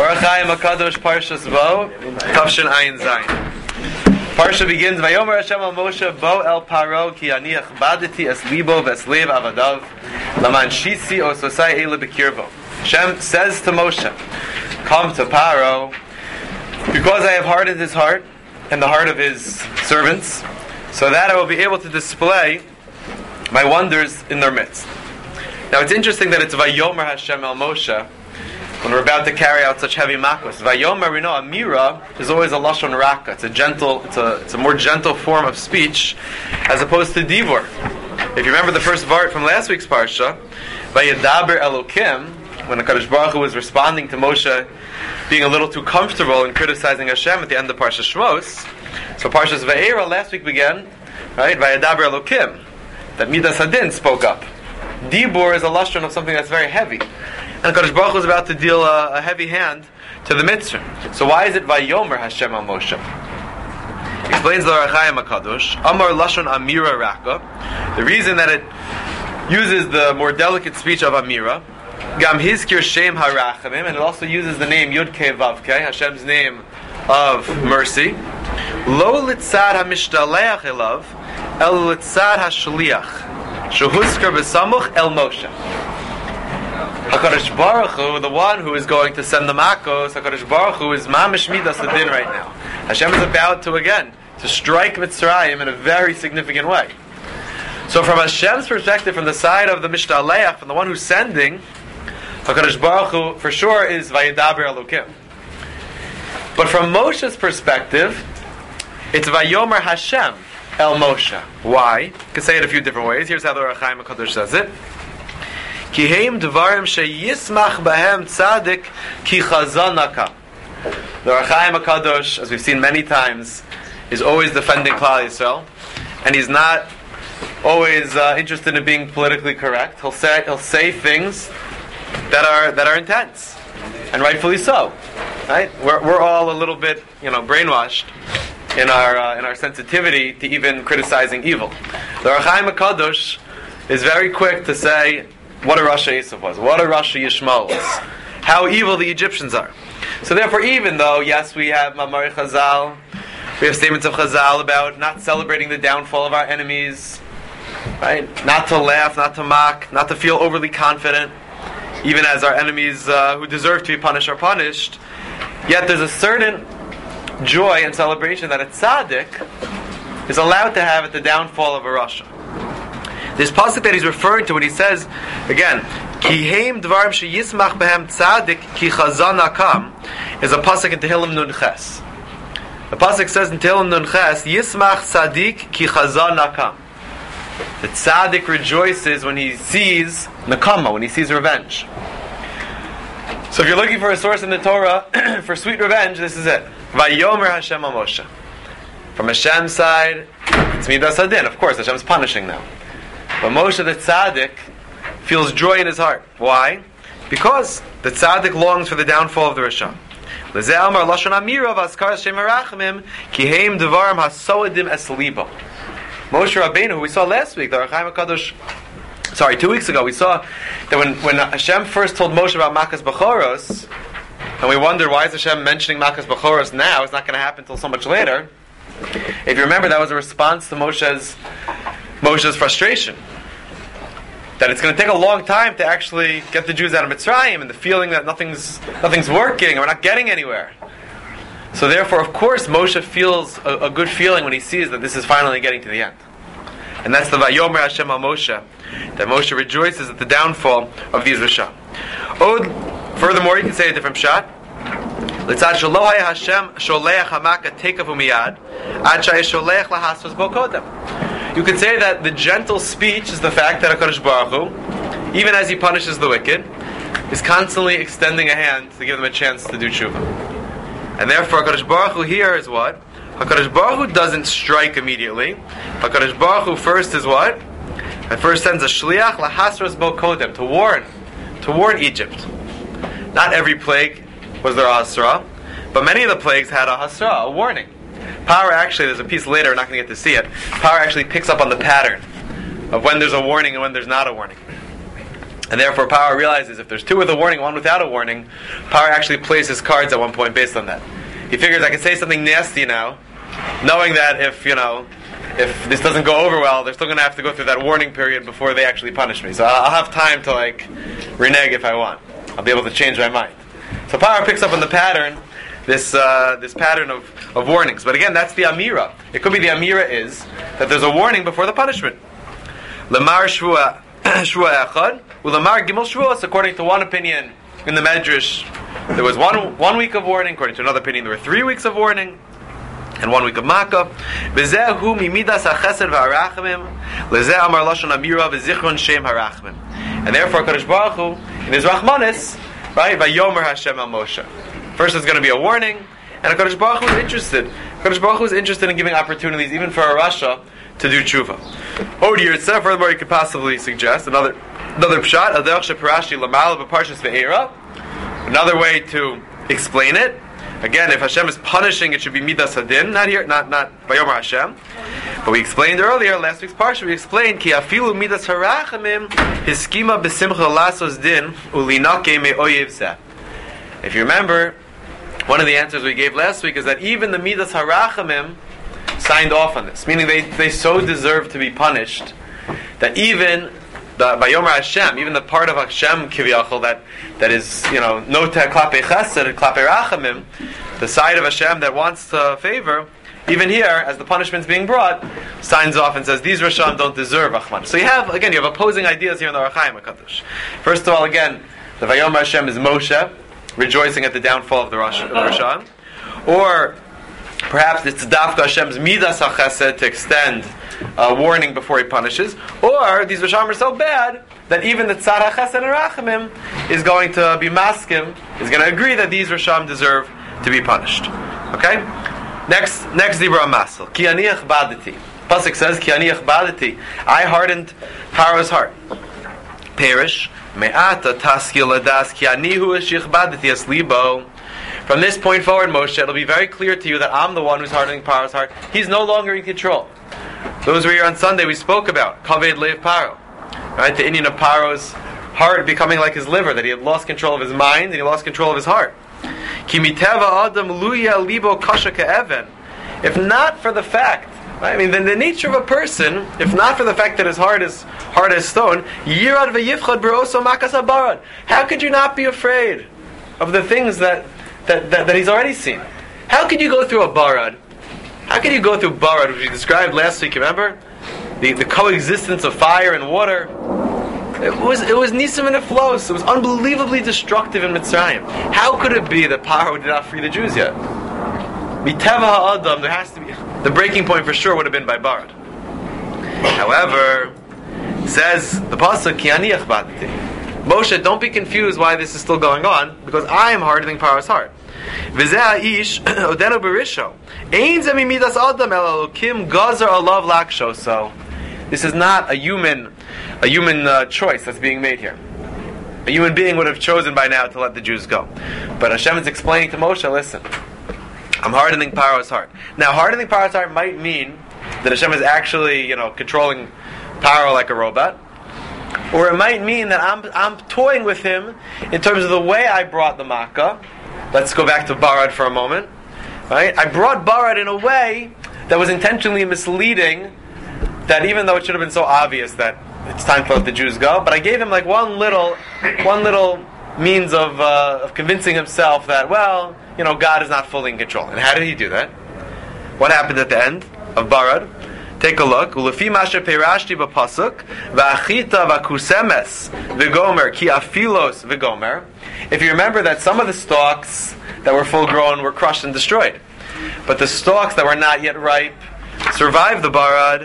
Orachayim HaKadosh Parshas Bo, Tavshin Ayin Zayin. Parsha begins, Vayomer Hashem al Moshe, Bo el Paro, Ki aniach badeti es libo ves lev avadav, Laman shisi ososai ele bekirvo. Hashem says to Moshe, come to Paro, because I have hardened his heart, and the heart of his servants, so that I will be able to display my wonders in their midst. Now it's interesting that it's Vayomer Hashem al Moshe, when we're about to carry out such heavy makos. Vayomer, we know, Amira is always a lashon raka. It's a gentle, it's a more gentle form of speech, as opposed to divor. If you remember the first vart from last week's parsha, Vayedaber Elokim, when the Kadosh Baruch Hu was responding to Moshe being a little too comfortable in criticizing Hashem at the end of Parsha Shmos. So Parshas Va'era last week began, right? Vayedaber Elokim, that Midas Hadin spoke up. Dibur is a lashon of something that's very heavy. And Kadosh Baruch Hu is about to deal a heavy hand to the mitzvah. So why is it Vayomer Hashem al Moshe? Explains the Orachayim HaKadosh, Amar Lashon Amira Raka. The reason that it uses the more delicate speech of Amira, Gam Hizkir Shem HaRachamim, and it also uses the name Yud Kei Vav Kei, Hashem's name of mercy. Lo Litzad HaMishtaleach Elav, El Litzad HaShaliach, Shehuskar B'Samuch El Moshe. HaKadosh Baruch Hu, the one who is going to send the makos, HaKadosh Baruch Hu is mamish midas adin right now. Hashem is about to strike Mitzrayim in a very significant way. So from Hashem's perspective, from the side of the Mishtaleach, from the one who's sending, HaKadosh Baruch Hu for sure is Vayedaber Elokim. But from Moshe's perspective, it's Vayomer Hashem El Moshe. Why? You can say it a few different ways. Here's how the Orachayim HaKadosh says it. Ki heim dvarim sheyismach bahem tzadik ki chazanaka. The Orachayim HaKadosh, as we've seen many times, is always defending Klal Yisrael, and he's not always interested in being politically correct. He'll say things that are intense, and rightfully so. Right? We're all a little bit, brainwashed in our sensitivity to even criticizing evil. The Orachayim HaKadosh is very quick to say what a Rasha Esav was, what a Rasha Yishmael was, how evil the Egyptians are. So therefore, even though, yes, we have Mamari Chazal, we have statements of Chazal about not celebrating the downfall of our enemies, right? Not to laugh, not to mock, not to feel overly confident, even as our enemies who deserve to be punished are punished, yet there's a certain joy and celebration that a tzaddik is allowed to have at the downfall of a Rasha. This pasuk that he's referring to when he says, again, Ki heim dvarim sheyismach behem tzadik ki chazanakam, is a pasuk in Tehillim Nun Ches. The pasuk says in Tehillim Nun Ches, Yismach tzadik ki chazanakam. The tzaddik rejoices when he sees nakama, when he sees revenge. So if you're looking for a source in the Torah for sweet revenge, this is it. Vayomer Hashem al Moshe. From Hashem's side, it's Midas Hadin. Of course, Hashem's punishing now. But Moshe the tzaddik feels joy in his heart. Why? Because the tzaddik longs for the downfall of the Rasha. Lezeh Amar Lashon Amira v'Azkar Shem HaRachamim ki heim devarim hasoedim es libo. Moshe Rabbeinu, who we saw last week, the Orachayim HaKadosh, 2 weeks ago, we saw that when Hashem first told Moshe about Makas Bachoros, and we wondered why is Hashem mentioning Makas Bachoros now, it's not going to happen until so much later. If you remember, that was a response to Moshe's frustration. That it's going to take a long time to actually get the Jews out of Mitzrayim, and the feeling that nothing's working, and we're not getting anywhere. So therefore, of course, Moshe feels a good feeling when he sees that this is finally getting to the end. And that's the Vayomer Hashem al Moshe, that Moshe rejoices at the downfall of these Rasha. Furthermore, you can say a different shot. Litzad shelo haya Hashem sholeach hamaka tekavu miyad ad shayisholeach lahasros bo kodem. You could say that the gentle speech is the fact that HaKadosh Baruch Hu, even as He punishes the wicked, is constantly extending a hand to give them a chance to do tshuva. And therefore HaKadosh Baruch Hu here is what? HaKadosh Baruch Hu doesn't strike immediately. HaKadosh Baruch Hu first is what? At first sends a shliach lahasros bo kodem, to warn Egypt. Not every plague was there a hasra, but many of the plagues had a hasra, a warning. Power actually, there's a piece later, we're not going to get to see it. Power actually picks up on the pattern of when there's a warning and when there's not a warning. And therefore Paro realizes if there's two with a warning, one without a warning, Paro actually plays his cards at one point based on that. He figures I can say something nasty now, knowing that if this doesn't go over well, they're still going to have to go through that warning period before they actually punish me. So I'll have time to renege if I want. I'll be able to change my mind. So Paro picks up on the pattern, this pattern of warnings. But again, that's the Amira. It could be the Amira is that there's a warning before the punishment. Lamar Shvua Echad, Ulamar Gimel Shvuas, according to one opinion in the Medrash, there was one week of warning. According to another opinion, there were 3 weeks of warning. And 1 week of Makkah. Bezehu mimidas hachesed v'harachamim, lezeh amar lashon amira v'zichron shem harachamim. And therefore, Kadosh Baruch Hu, in His Rachmanis, right, vayomer Hashem al Moshe. First, there's going to be a warning, and Kadosh Baruch Hu is interested. Kadosh Baruch Hu is interested in giving opportunities, even for a Rasha, to do tshuva. Odir itself, furthermore, you could possibly suggest another pshat, aderech sheparashi lamal b'parshas ve'era. Another way to explain it. Again, if Hashem is punishing, it should be midas hadin, not here, not vayomer Hashem. But we explained earlier, last week's parsha, we explained ki afilu midas harachamim hiskima b'simcha lasos din ulinake me'oyev zeh. If you remember, one of the answers we gave last week is that even the midas harachamim signed off on this, meaning they so deserve to be punished that even the Vayomer Hashem, even the part of Hashem Kiviyachol that is, noteh klape chesed, klape rachamim, the side of Hashem that wants to favor, even here, as the punishment's being brought, signs off and says, these Rasham don't deserve Rachman. So you have opposing ideas here in the Ohr HaChaim HaKadosh. First of all, again, the Vayomer Hashem is Moshe, rejoicing at the downfall of the Rasham. Or perhaps it's Dafka Hashem's Midas HaChesed to extend a warning before He punishes. Or these Rasham are so bad that even the Tzad HaChesed and Rachamim is going to be maskim, is going to agree that these Rasham deserve to be punished. Okay? Next Dibra Masel. Ki aniach badati. Pasuk says, Ki aniach badati. I hardened Paro's heart. Perish. Me'ata taskil ladas ki anihu eshich badati es libo. From this point forward, Moshe, it'll be very clear to you that I'm the one who's hardening Paro's heart. He's no longer in control. Those who were here on Sunday, we spoke about Kaved Lev Paro. Right? The Indian of Paro's heart becoming like his liver, that he had lost control of his mind and he lost control of his heart. If not for the fact, right? Then the nature of a person, if not for the fact that his heart is hard as stone, how could you not be afraid of the things that he's already seen? How could you go through a barad? How could you go through barad, which we described last week, remember? The coexistence of fire and water. It was nisim and it flows. It was unbelievably destructive in Mitzrayim. How could it be that Paro did not free the Jews yet? Miteva ha'adam, there has to be the breaking point for sure would have been by Barad. However, says the pasuk ki aniach badati. Moshe, don't be confused why this is still going on, because I am hardening Paro's heart. V'zeh ha'ish odenu berisho ein ze mimidas adam el elokim gazer alav laksho. So this is not a human choice that's being made here. A human being would have chosen by now to let the Jews go. But Hashem is explaining to Moshe, listen, I'm hardening Paro's heart. Now, hardening Paro's heart might mean that Hashem is actually, controlling Paro like a robot. Or it might mean that I'm toying with him in terms of the way I brought the Makkah. Let's go back to Barad for a moment. Right? I brought Barad in a way that was intentionally misleading, that even though it should have been so obvious that it's time to let the Jews go, but I gave him like one little means of convincing himself that, God is not fully in control. And how did he do that? What happened at the end of Barad? Take a look. Ulefi masha peirashti b'pasuk v'achita v'kusemes v'gomer ki afilos v'gomer. If you remember that some of the stalks that were full grown were crushed and destroyed, but the stalks that were not yet ripe survived the Barad.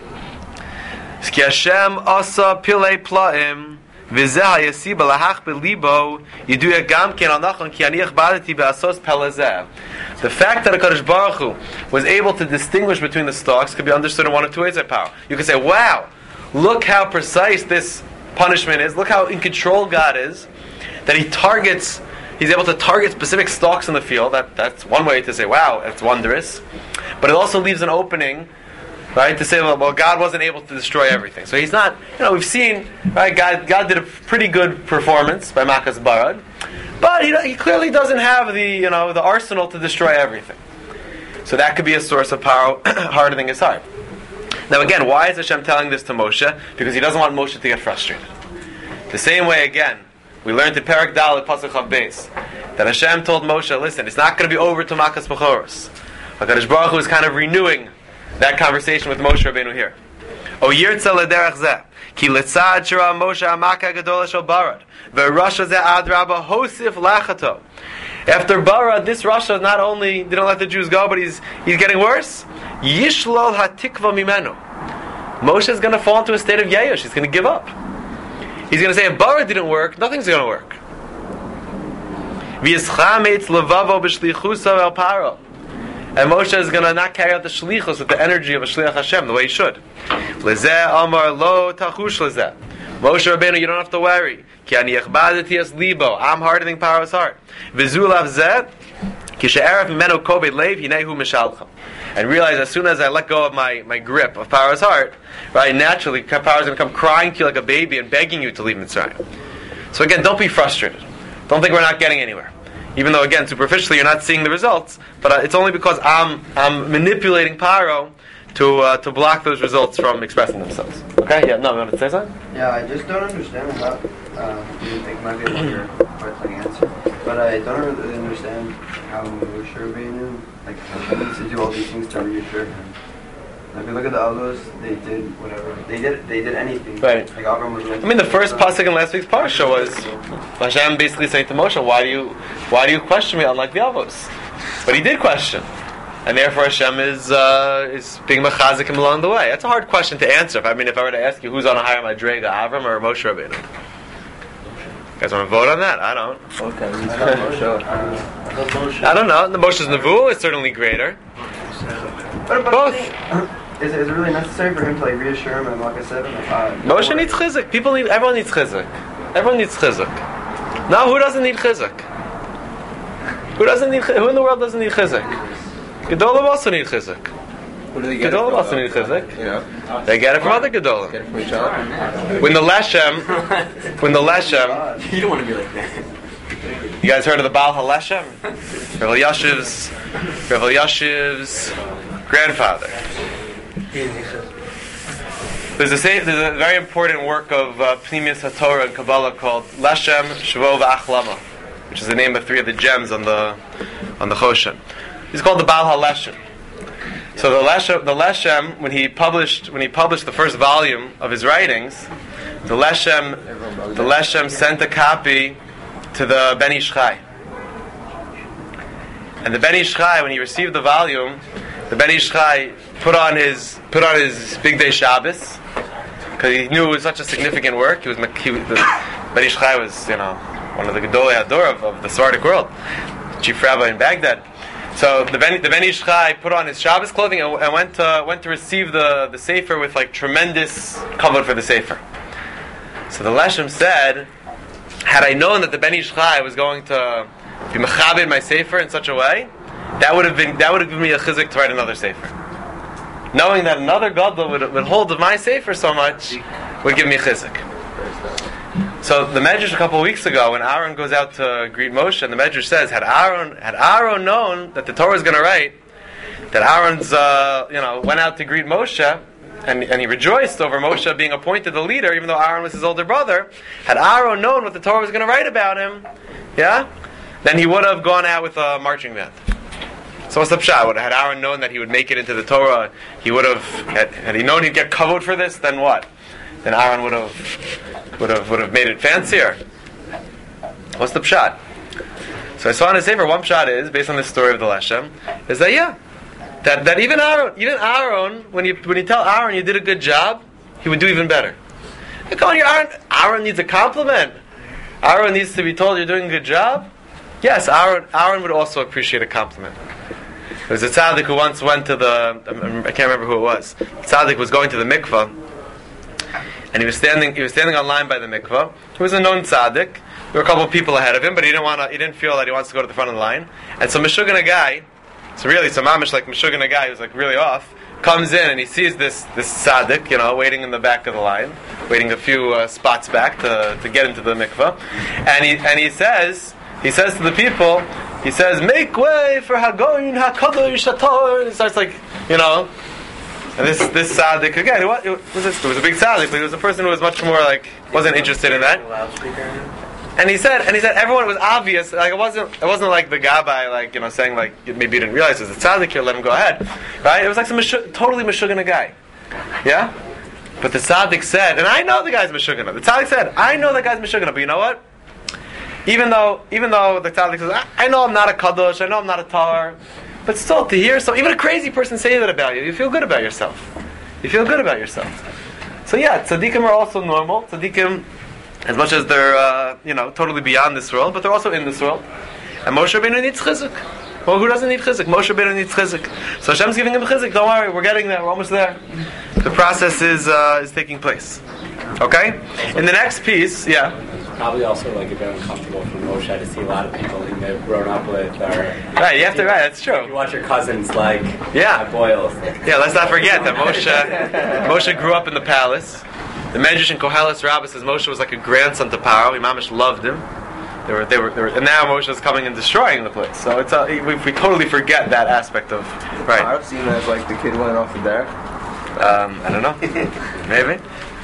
Ki Hashem asa pilei plaim v'zeh hayasiba lahach belibo yiduya gam ken anachon ki aniach badati be'asos pelazeh. The fact that HaKadosh Baruch Hu was able to distinguish between the stalks could be understood in one of two ways at power. You could say, wow, look how precise this punishment is, look how in control God is, that He's able to target specific stalks in the field. That's one way to say, wow, that's wondrous. But it also leaves an opening right? To say, well, God wasn't able to destroy everything. So he's not, we've seen, right, God did a pretty good performance by Makas Barad, but he clearly doesn't have the arsenal to destroy everything. So that could be a source of power, hardening his heart. Now again, why is Hashem telling this to Moshe? Because he doesn't want Moshe to get frustrated. The same way, again, we learned in Perek Dalet Pasuk Chav Beis that Hashem told Moshe, listen, it's not going to be over to Makas Bechoros. HaKadosh Baruch Hu is kind of renewing that conversation with Moshe Rabbeinu here. O yirtza lederach zeh, ki letzad shira Moshe amaka gadola shel barad, ve'rasha zeh adraba hosif lachato. After Barad, this Rasha not only didn't let the Jews go, but he's getting worse. Yishlol hatikva mimenu. Moshe is going to fall into a state of Yayush. He's going to give up. He's going to say, if Barad didn't work, nothing's going to work. V'yischametz levavo b'shlichusa el paro. And Moshe is going to not carry out the shlichus with the energy of a shliach Hashem, the way he should. Lezeh amar lo tachush lezeh. Moshe Rabbeinu, you don't have to worry. Ki ani echbadeti es libo. I'm hardening Paro's heart. V'zulav zeh, ki she'eref mimenu koved leiv, hinehu mishalcha. And realize as soon as I let go of my grip of Paro's heart, right, naturally, Paro's going to come crying to you like a baby and begging you to leave Mitzrayim. So again, don't be frustrated. Don't think we're not getting anywhere. Even though, again, superficially you're not seeing the results, but it's only because I'm manipulating Paro to block those results from expressing themselves. Okay? Yeah, no, you want to say something? Yeah, I just don't understand how, it might be a longer part to the answer, but I don't really understand how Moshe Rabbeinu, Hashem needs to do all these things to reassure him. If you look at the Avos, they did whatever. They did anything. Right. The first pasuk in last week's parsha was Hashem basically saying to Moshe, "Why do you question me unlike the Avos?" But he did question, and therefore Hashem is being mechazik him along the way. That's a hard question to answer. If I were to ask you who's on a higher madrega, Avram or Moshe Rabbeinu, you guys want to vote on that? I don't. Okay. I don't know. The Moshe's nevuah is certainly greater. But Both. Is it really necessary for him to reassure him in Malachah 7? Moshe needs chizuk. Everyone needs chizuk. Everyone needs chizuk. No, who doesn't need chizuk? Who in the world doesn't need chizuk? Gedolim also need chizuk. Gedolim also need chizuk. Yeah. They get it from other gedolim. Get it from each other. When the leshem, You don't want to be like that. you guys heard of the Baal HaLeshem? Rav Yashiv's grandfather. There's a very important work of Pnimius HaTorah and Kabbalah called Leshem, Shvo v'Achlama, which is the name of 3 of the gems on the Choshen. He's called the Baal HaLeshem. So the Leshem, when he published the first volume of his writings, the Leshem sent a copy to the Ben Ish Chai. And the Ben Ish Chai, when he received the volume, the Ben Ish Chai put on his big day Shabbos because he knew it was such a significant work. The Ben Ish Chai was, one of the Gedolei Hador of the Sephardic world, chief rabbi in Baghdad. So the Ben Ish Chai put on his Shabbos clothing and went to receive the sefer with tremendous kavod for the sefer. So the Leshem said, had I known that the Ben Ish Chai was going to be mechabed my sefer in such a way, that would have given me a chizuk to write another sefer. Knowing that another gadol would hold of my sefer so much would give me chizuk. So the Medrash a couple of weeks ago, when Aaron goes out to greet Moshe, and the Medrash says, had Aaron known that the Torah was going to write, that Aaron's went out to greet Moshe, and he rejoiced over Moshe being appointed the leader, even though Aaron was his older brother. Had Aaron known what the Torah was going to write about him, then he would have gone out with a marching band. So what's the pshat? Had Aaron known that he would make it into the Torah, he would have. Had he known he'd get kavod for this, then what? Then Aaron would have made it fancier. What's the pshat? So I saw in his sefer one pshat is based on the story of the Leshem is that even Aaron, when you tell Aaron you did a good job, he would do even better. Come on, Aaron needs a compliment. Aaron needs to be told you're doing a good job. Yes, Aaron would also appreciate a compliment. There was a tzaddik who once went to I can't remember who it was. The tzaddik was going to the mikvah, and he was standing on line by the mikvah. He was a known tzaddik. There were a couple of people ahead of him, but he didn't feel that he wants to go to the front of the line. And so mamish like Meshuggah guy who's really off, comes in and he sees this tzaddik, waiting in the back of the line, waiting a few spots back to get into the mikveh, and he says to the people, he says, "Make way for Hagoyin Hakadosh Hator." He starts and this tzaddik again. It was a big tzaddik, but he was a person who was much more wasn't interested in that. And he said everyone was obvious. It wasn't like the gabbai saying maybe you didn't realize there's a tzaddik here, let him go ahead, right? It was like some totally meshugana guy, yeah. But the tzaddik said, and I know the guy's meshugana. The tzaddik said, I know that guy's meshugana, but you know what? Even though the tzaddik says, I know I'm not a kadosh, I know I'm not a tar, but still to hear even a crazy person say that about you, you feel good about yourself. You feel good about yourself. So yeah, tzaddikim are also normal. Tzaddikim, as much as they're totally beyond this world, but they're also in this world. And Moshe Rabbeinu needs chizuk. Well, who doesn't need chizuk? Moshe Rabbeinu needs chizuk. So Hashem's giving him chizuk. Don't worry, we're getting there. We're almost there. The process is taking place. Okay. In the next piece, yeah. Probably also a bit uncomfortable for Moshe to see a lot of people he may have grown up with. Right. You have to. Right. That's true. You watch your cousins it boils. Yeah. Let's not forget that Moshe grew up in the palace. The Medrash in Koheles Rabbah says Moshe was like a grandson to Paro. Mamish loved him. They were, and now Moshe is coming and destroying the place. So it's we totally forget that aspect of right. Paro seen as the kid went off the derech. I don't know. Maybe.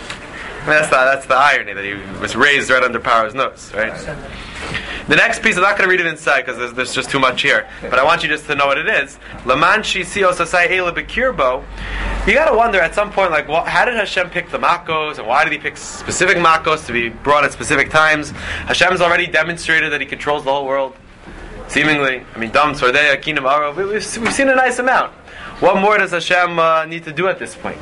That's the irony that he was raised right under Paro's nose, right? The next piece, I'm not going to read it inside because there's just too much here, but I want you just to know what it is. Laman Shisi Osasai Eila Bekirbo. You got to wonder at some point, how did Hashem pick the Makos, and why did He pick specific Makos to be brought at specific times? Hashem's already demonstrated that He controls the whole world, seemingly. Dam Tzordei Akinim Arav. We've seen a nice amount. What more does Hashem need to do at this point?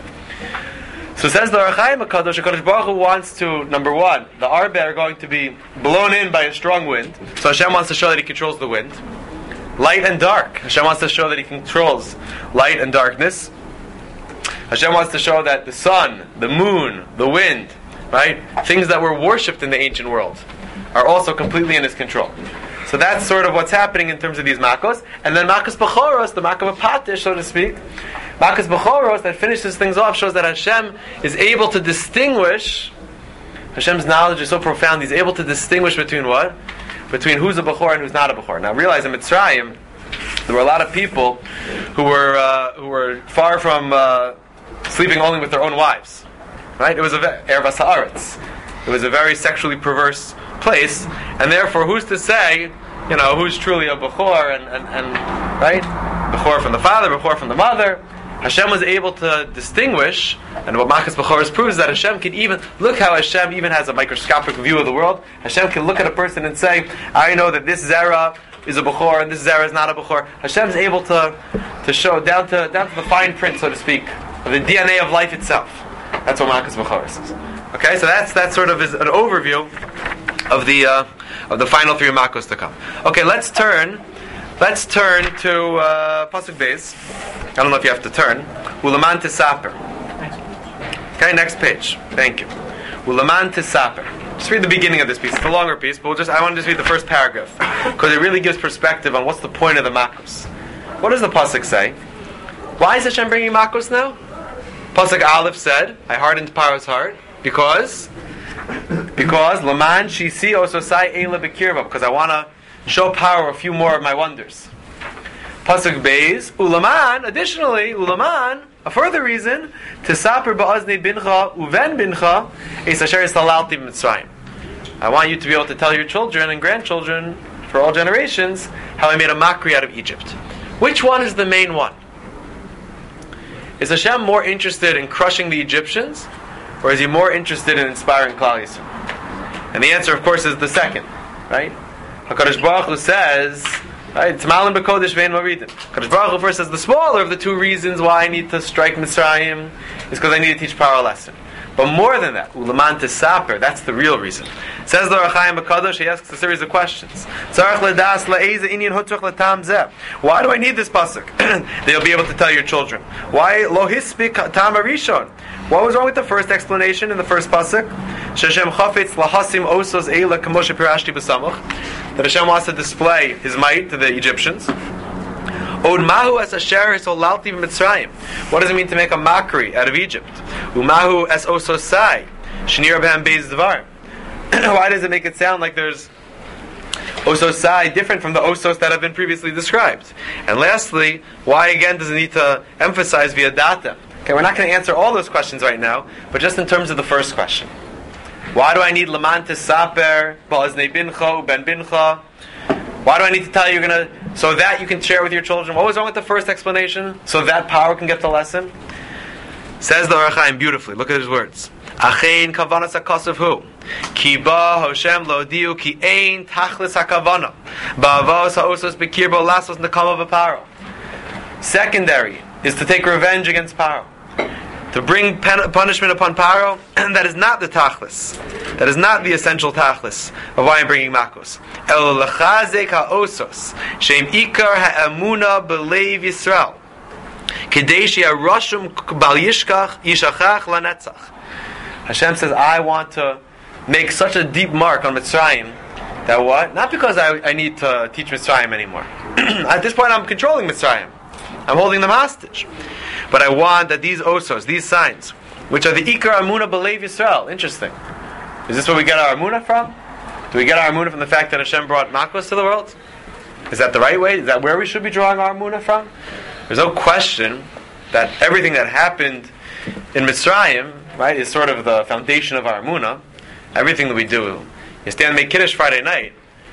So it says the Ohr HaChaim HaKadosh Baruch Hu wants to, number one, the Arbe are going to be blown in by a strong wind. So Hashem wants to show that He controls the wind. Light and dark. Hashem wants to show that He controls light and darkness. Hashem wants to show that the sun, the moon, the wind, right, things that were worshipped in the ancient world, are also completely in His control. So that's sort of what's happening in terms of these makos. And then Makas Bechoros, the Makah of Patish, so to speak, Makas Bechoros, that finishes things off, shows that Hashem is able to distinguish, Hashem's knowledge is so profound, He's able to distinguish between what? Between who's a Bechor and who's not a Bechor. Now realize in Mitzrayim, there were a lot of people who were far from sleeping only with their own wives. Right? It was a Ervas Haaretz. It was a very sexually perverse place, and therefore who's to say, who's truly a Bechor and right? Bechor from the father, Bechor from the mother. Hashem was able to distinguish, and what Makas Bechoros proves is that Hashem can even, look how Hashem even has a microscopic view of the world. Hashem can look at a person and say, I know that this Zera is a Bechor and this Zera is not a Bechor. Hashem's able to show down to the fine print, so to speak, of the DNA of life itself. That's what Makas Bechoros is. Okay, so that sort of is an overview of the final three Makos to come. Okay, let's turn to Pasuk Beis. I don't know if you have to turn. Ulaman Tisaper. Okay, next page. Thank you. Ulaman Tisaper. Just read the beginning of this piece. It's a longer piece, but I want to just read the first paragraph because it really gives perspective on what's the point of the Makos. What does the Pasuk say? Why is Hashem bringing Makos now? Pasuk Aleph said, I hardened Paro's heart because Laman Shisi Ososai Eila Bekirba, because I want to show Paro a few more of my wonders. Pasuk Beis, Ulaman, additionally, Ulaman, a further reason, Tisaper Ba'aznei Bincha Uven Bincha Es Asher Salalti Mitzrayim. I want you to be able to tell your children and grandchildren for all generations how I made a mockery out of Egypt. Which one is the main one? Is Hashem more interested in crushing the Egyptians, or is He more interested in inspiring Klal Yisrael? And the answer, of course, is the second, right? HaKadosh Baruch Hu says, right, T'malim b'kodesh ve'en maridim. HaKadosh Baruch Hu first says, the smaller of the two reasons why I need to strike Mitzrayim is because I need to teach Paro a lesson. But more than that, Ulaman Tisaper, that's the real reason. It says the Ohr HaChaim HaKadosh, he asks a series of questions. Why do I need this pasuk? That you'll be able to tell your children. Why lo hispik tam harishon? What was wrong with the first explanation in the first pasuk? Sheshem chafetz lahasim osos eila k'moshe pirashti b'samach. That Hashem wants to display His might to the Egyptians. Od mahu es asher hisolalti b'Mitzrayim. What does it mean to make a mockery out of Egypt? Umahu es ososai shnir b'hem beis dvar. Why does it make it sound like there's ososai different from the osos that have been previously described? And lastly, why again does it need to emphasize via data? Okay, we're not going to answer all those questions right now, but just in terms of the first question. Why do I need Laman Tisaper, Ba'aznei Bincha, Ben Bincha? Why do I need to tell you so that you can share with your children? What was wrong with the first explanation? So that power can get the lesson? Says the Ohr HaChaim beautifully. Look at his words. Achein kavanas hakasav hu. Ki ba Hashem lo diu ki ein tachlis hakavana. Ba'avos ha'osos bekirbo lasos nekama v'paro. Secondary is to take revenge against Paro. To bring punishment upon Paro, and that is not the tachlis. That is not the essential tachlis of why I'm bringing makos. El lechazek ha'osos sheim ikar ha'amuna b'leiv Yisrael kadeshi ha'rashum bal yishkach yishachach lanetzach. Hashem says, I want to make such a deep mark on Mitzrayim that what? Not because I need to teach Mitzrayim anymore. At this point I'm controlling Mitzrayim. I'm holding them hostage. But I want that these osos, these signs, which are the Ikar Amuna B'Leiv Yisrael. Interesting. Is this where we get our Amuna from? Do we get our Amuna from the fact that Hashem brought Makos to the world? Is that the right way? Is that where we should be drawing our Amuna from? There's no question that everything that happened in Mitzrayim, right, is sort of the foundation of our Amuna. Everything that we do. You stand and make Kiddush Friday night.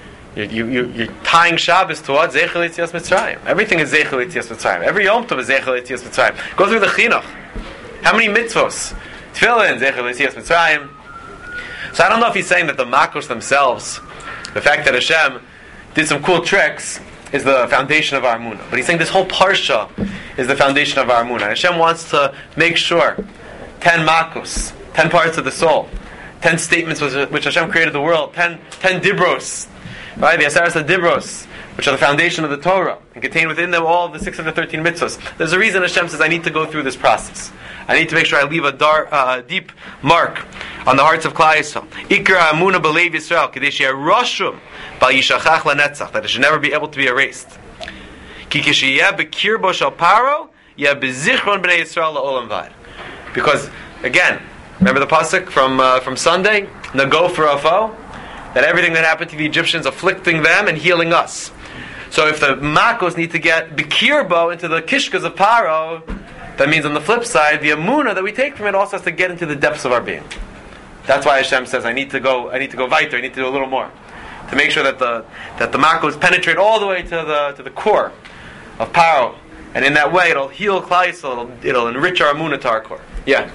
You're tying Shabbos towards Zeichel Yetzias Mitzrayim. Everything is Zeichel Yetzias Mitzrayim. Every Yom Tov is Zeichel Yetzias Mitzrayim. Go through the Chinuch. How many mitzvos? Tefillin, Zeichel Yetzias Mitzrayim. So I don't know if he's saying that the Makos themselves, the fact that Hashem did some cool tricks, is the foundation of our Amunah. But he's saying this whole Parsha is the foundation of our Amunah. Hashem wants to make sure 10 Makos, 10 parts of the soul, 10 statements which Hashem created the world, 10 Dibros, right? The Aseres HaDibros, which are the foundation of the Torah, and contain within them all of the 613 mitzvahs. There's a reason Hashem says, I need to go through this process. I need to make sure I leave a deep mark on the hearts of Klal Yisrael. Ikar Amuna B'Leiv Yisrael, Kadesh Rashum Bal Yishachach LaNetzach, that it should never be able to be erased. Ki Kishiyeh B'Kirbo Shel Paro, Yeh B'Zichron B'nei Yisrael LaOlam Vad. Because, again, remember the pasuk from Sunday? Nago for Afo? That everything that happened to the Egyptians afflicting them and healing us. So if the Makos need to get B'Kirbo into the Kishkas of Paro, that means on the flip side, the Amunah that we take from it also has to get into the depths of our being. That's why Hashem says, I need to go weiter, I need to do a little more. To make sure that the Makos penetrate all the way to the core of Paro. And in that way it'll heal Klal Yisrael, it'll enrich our Amunah to our core. Yeah.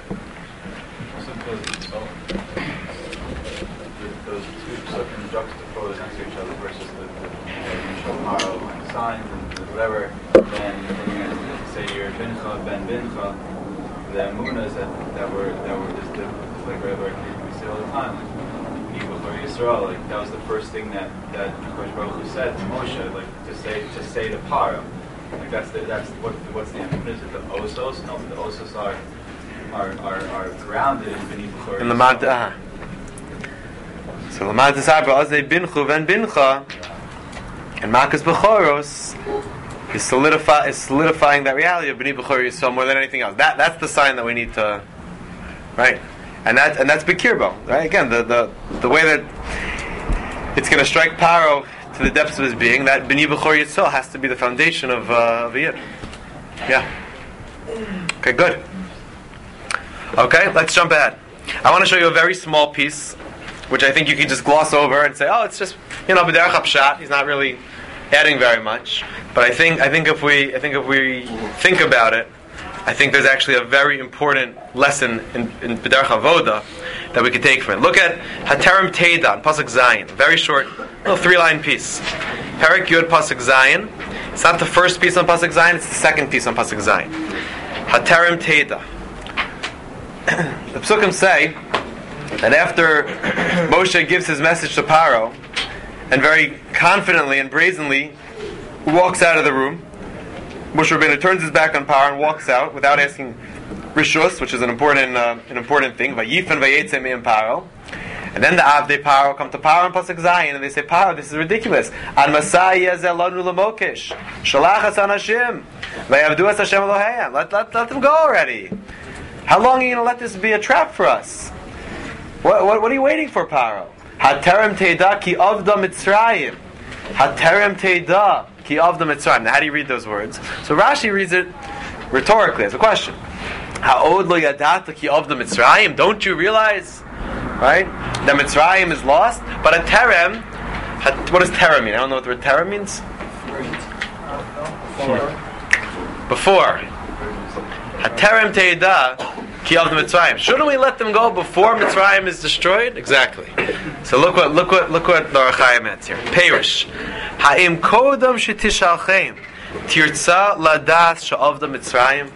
Those two something juxtaposed next to each other versus the Paro and the signs and whatever, and say you're Bincha, Ben Bincha, the Amunas that were just like we say all the time, like people for Yisrael, like that was the first thing that Kosh Baruch Hu said to Moshe, like to say to Paro, like what's the Amunas? Is it the Osos? No, the Osos are grounded in the Mount. So the Mount Tisabra Aznei Binchu Ben Bincha and Makas Bechoros is solidifying that reality of B'nai B'chor Yisrael more than anything else. That's the sign that we need to, right? And that's B'kirbo, right? Again, the way that it's going to strike Paro to the depths of his being, that B'nai B'chor Yisrael has to be the foundation of the Yid. Yeah. Okay, good. Okay, let's jump ahead. I want to show you a very small piece, which I think you can just gloss over and say, oh, it's just, B'derech HaPshat. He's not really adding very much. But I think if we think about it, I think there's actually a very important lesson in B'derech Avoda that we could take from it. Look at Haterem Teidan, Pasuk Zayin. Very short, little 3-line piece. Perek Yud Pasuk Zayin. It's not the first piece on Pasuk Zayin, it's the second piece on Pasuk Zayin. Haterem Teidah. The Psukim say that after Moshe gives his message to Paro, and very confidently and brazenly walks out of the room, Moshe Rabbeinu turns his back on Paro and walks out without asking Rishus, which is an important thing. Vayifan vayetze me'em Paro. And then the Avdei Paro come to Paro and Pasuk Zayin, and they say, Paro, this is ridiculous. An Masai Yezelonu Lamokish, Shalachas Anashim, Vayavduas Hashem Elohayim. Let them go already. How long are you going to let this be a trap for us? What are you waiting for, Paro? Haterem Teida Ki Avda Mitzrayim. Haterem Teida Ki Avda Mitzrayim. Now, how do you read those words? So Rashi reads it rhetorically as a question. Ha'od lo yadata ki avda Mitzrayim. Don't you realize, right, that Mitzrayim is lost? But a terem, what does terem mean? I don't know what the word terem means. Before. Haterem teida ki avda Mitzrayim. Shouldn't we let them go before Mitzrayim is destroyed? Exactly. So look what the Ohr HaChaim adds here. Perish. Ha'im kodam shetishalchem tirtza ladas she'avda Mitzrayim.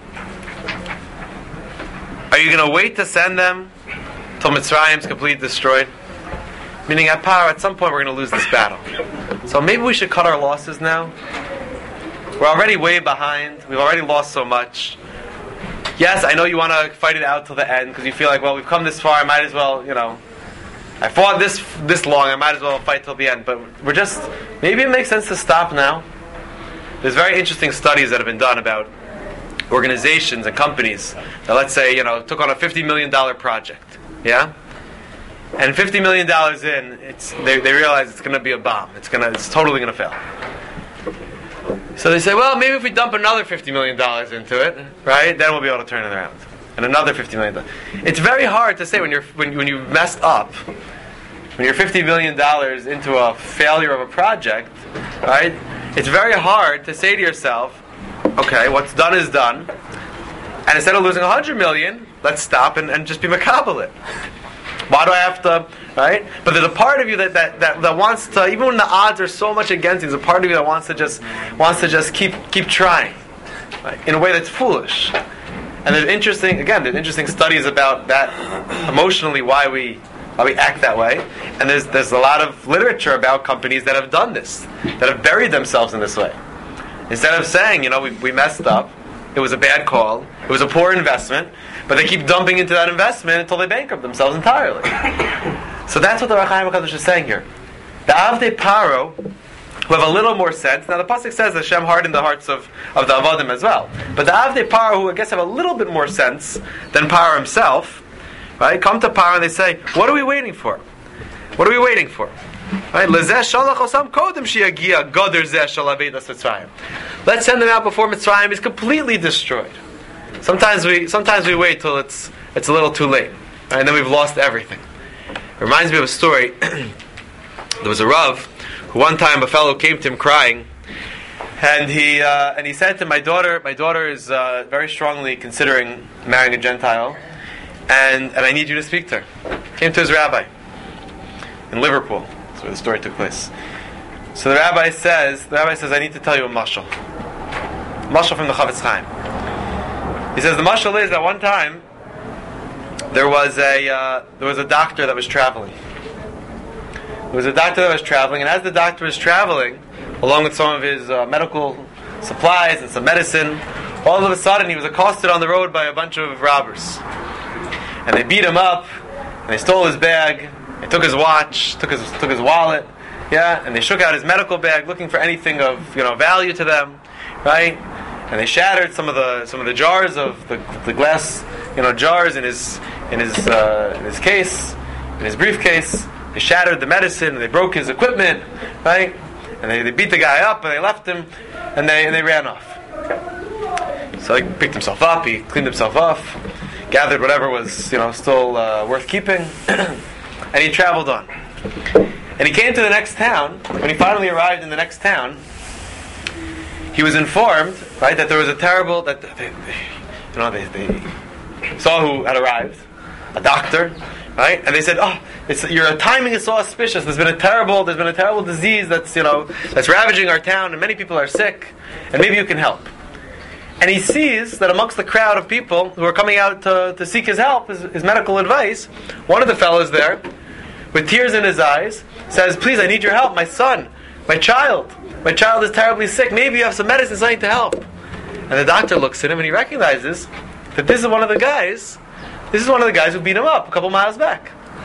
Are you going to wait to send them till Mitzrayim is completely destroyed? Meaning at power, at some point we're going to lose this battle. So maybe we should cut our losses now. We're already way behind. We've already lost so much. Yes, I know you want to fight it out till the end because you feel like, well, we've come this far, I might as well, I fought this long, I might as well fight till the end. But maybe it makes sense to stop now. There's very interesting studies that have been done about organizations and companies that, let's say, took on a $50 million project, yeah, and $50 million in, they realize it's going to be a bomb. It's totally going to fail. So they say, well, maybe if we dump another $50 million into it, right, then we'll be able to turn it around, and another $50 million. It's very hard to say when you've messed up, when you're $50 million into a failure of a project, right? It's very hard to say to yourself, okay, what's done is done, and instead of losing $100 million, let's stop and just be makabel it. Why do I have to, right? But there's a part of you that wants to, even when the odds are so much against you, there's a part of you that wants to just keep trying, right? In a way that's foolish. And there's interesting studies about that emotionally, why we act that way. And there's a lot of literature about companies that have done this, that have buried themselves in this way. Instead of saying, we messed up, it was a bad call, it was a poor investment, but they keep dumping into that investment until they bankrupt themselves entirely. So that's what the Ohr HaChaim HaKadosh is saying here. The Avdei Paro, who have a little more sense, now the Pasuk says that Hashem hardened the hearts of the Avadim as well, but the Avdei Paro, who I guess have a little bit more sense than Paro himself, right, come to Paro and they say, what are we waiting for? What are we waiting for? Right? Let's send them out before Mitzrayim is completely destroyed. Sometimes we wait till it's a little too late, right? And then we've lost everything. It reminds me of a story. There was a Rav who one time a fellow came to him crying, and he said to my daughter is very strongly considering marrying a Gentile, and I need you to speak to her. Came to his rabbi in Liverpool. That's where the story took place. So the rabbi says, I need to tell you a mashal. Mashal from the Chavetz Chaim. He says the mashal is that one time there was a doctor that was traveling. There was a doctor that was traveling, and as the doctor was traveling, along with some of his medical supplies and some medicine, all of a sudden he was accosted on the road by a bunch of robbers. And they beat him up, and they stole his bag, they took his watch, took his wallet, yeah, and they shook out his medical bag looking for anything of value to them, right? And they shattered some of the jars of the glass jars in his case, in his briefcase. They shattered the medicine, and they broke his equipment, right? And they beat the guy up, and they left him, and they ran off. So he picked himself up, he cleaned himself off, gathered whatever was still worth keeping, and he traveled on. And he came to the next town. When he finally arrived in the next town, he was informed, right, that there was a terrible they saw who had arrived, a doctor, right, and they said, your timing is so auspicious. There's been a terrible disease that's ravaging our town, and many people are sick, and maybe you can help. And he sees that amongst the crowd of people who are coming out to seek his help, his medical advice, one of the fellows there, with tears in his eyes, says, please, I need your help. My son, my child is terribly sick. Maybe you have some medicine, something to help. And the doctor looks at him and he recognizes that this is one of the guys who beat him up a couple miles back.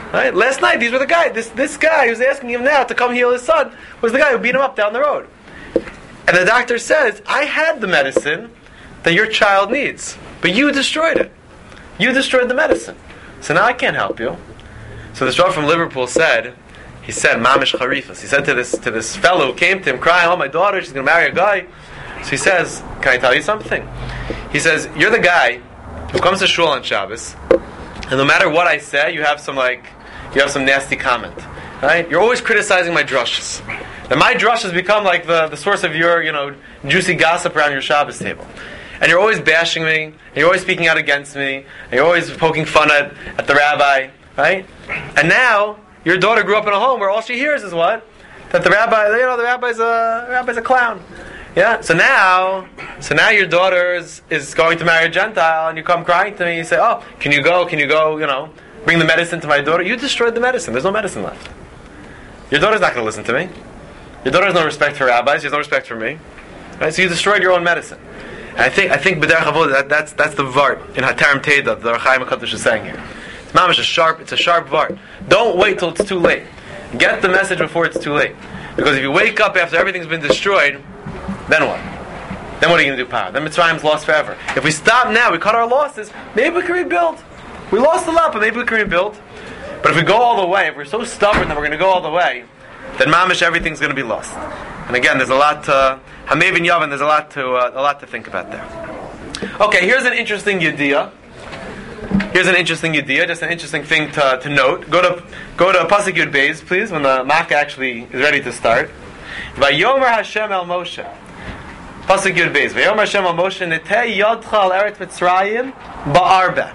Right? Last night, these were the guy. This guy who's asking him now to come heal his son was the guy who beat him up down the road. And the doctor says, I had the medicine that your child needs, but you destroyed it. You destroyed the medicine. So now I can't help you. So this Rav from Liverpool said, Mamish Charifas. He said to this fellow who came to him crying, oh, my daughter, she's going to marry a guy. So he says, can I tell you something? He says, you're the guy who comes to shul on Shabbos, and no matter what I say, you have some nasty comment. Right? You're always criticizing my drushes. And my drushes become like the source of your, juicy gossip around your Shabbos table. And you're always bashing me, and you're always speaking out against me, and you're always poking fun at the rabbi, right? And now, your daughter grew up in a home where all she hears is what? That the rabbi's a clown. Yeah? So now your daughter is going to marry a Gentile, and you come crying to me, and you say, oh, can you go, bring the medicine to my daughter? You destroyed the medicine. There's no medicine left. Your daughter's not going to listen to me. Your daughter has no respect for rabbis. She has no respect for me. Right? So you destroyed your own medicine. And I think B'derech Avoda, that's the vart in Hatarim Teda the Chaim HaKadosh is saying here. It's mamash it's a sharp vart. Don't wait till it's too late. Get the message before it's too late. Because if you wake up after everything's been destroyed, then what? Then what are you going to do, Power? Then Mitzrayim's lost forever. If we stop now, we cut our losses, maybe we can rebuild. We lost a lot, but maybe we can rebuild. But if we go all the way, if we're so stubborn that we're going to go all the way, then mamish everything's going to be lost. And again, there's a lot to Hamev and Yavin. There's a lot to think about there. Okay, here's an interesting yediyah. Just an interesting thing to note. Go to Pasuk Yud Beis, please, when the Makkah actually is ready to start. Vayomer Hashem el Moshe. Pasuk Yud Beis. Vayomer Hashem el Moshe netei yadcha al Eretz Mitzrayim ba'arba.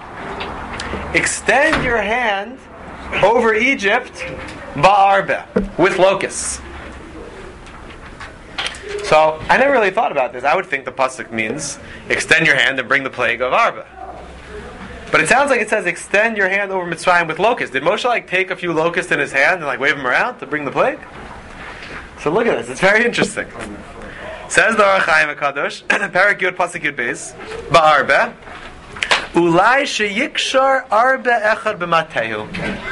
Extend your hand over Egypt ba'arba, with locusts. So, I never really thought about this. I would think the pasuk means extend your hand and bring the plague of Arba. But it sounds like it says extend your hand over Mitzrayim with locusts. Did Moshe take a few locusts in his hand and wave them around to bring the plague? So look at this. It's very interesting. Says the Orach Chaim HaKadosh, Parak Yud Pasuk Yud Beis, ba'arba, ulai sheyikshar arba echad b'matehu.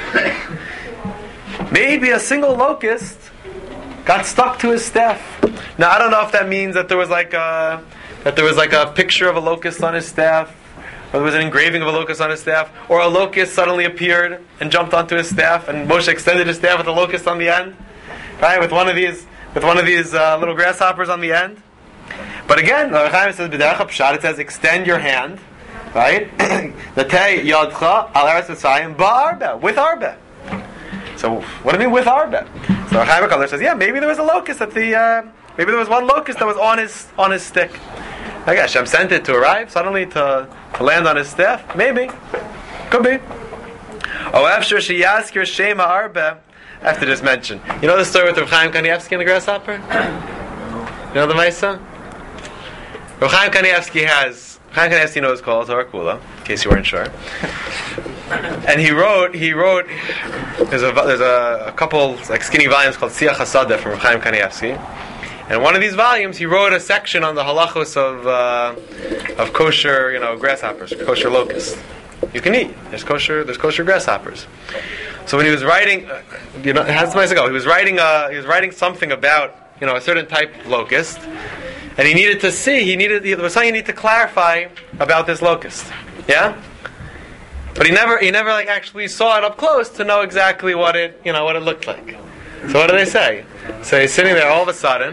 Maybe a single locust got stuck to his staff. Now I don't know if that means that there was like a picture of a locust on his staff, or there was an engraving of a locust on his staff, or a locust suddenly appeared and jumped onto his staff, and Moshe extended his staff with a locust on the end, right? With one of these little grasshoppers on the end. But again, the Chaim says b'derech pshat. It says extend your hand, right? Natei yadcha al eretz Mitzrayim ba'arba, with arba. So what do you mean with arba? So Chaim HaKadosh says, yeah, maybe there was a locust maybe there was one locust that was on his stick. I guess Hashem sent it to arrive suddenly to land on his staff. Maybe, could be. Oh, after sheyaskir shema arba. I have to just mention. You know the story with Rav Chaim Kanievsky and the grasshopper? You know the Maisa? Rav Chaim Kanievsky knows Kol Torah Kula, in case you weren't sure. And he wrote. There's a couple skinny volumes called Siach Hasadeh from Rav Chaim Kanievsky. And in one of these volumes, he wrote a section on the halachos of kosher, grasshoppers, kosher locusts. You can eat. There's kosher grasshoppers. So when he was writing, it has nice ago. He was writing something about a certain type of locust, and he needed to see. There was something he needed to clarify about this locust. Yeah. But he never actually saw it up close to know exactly what it looked like. So what do they say? So he's sitting there all of a sudden,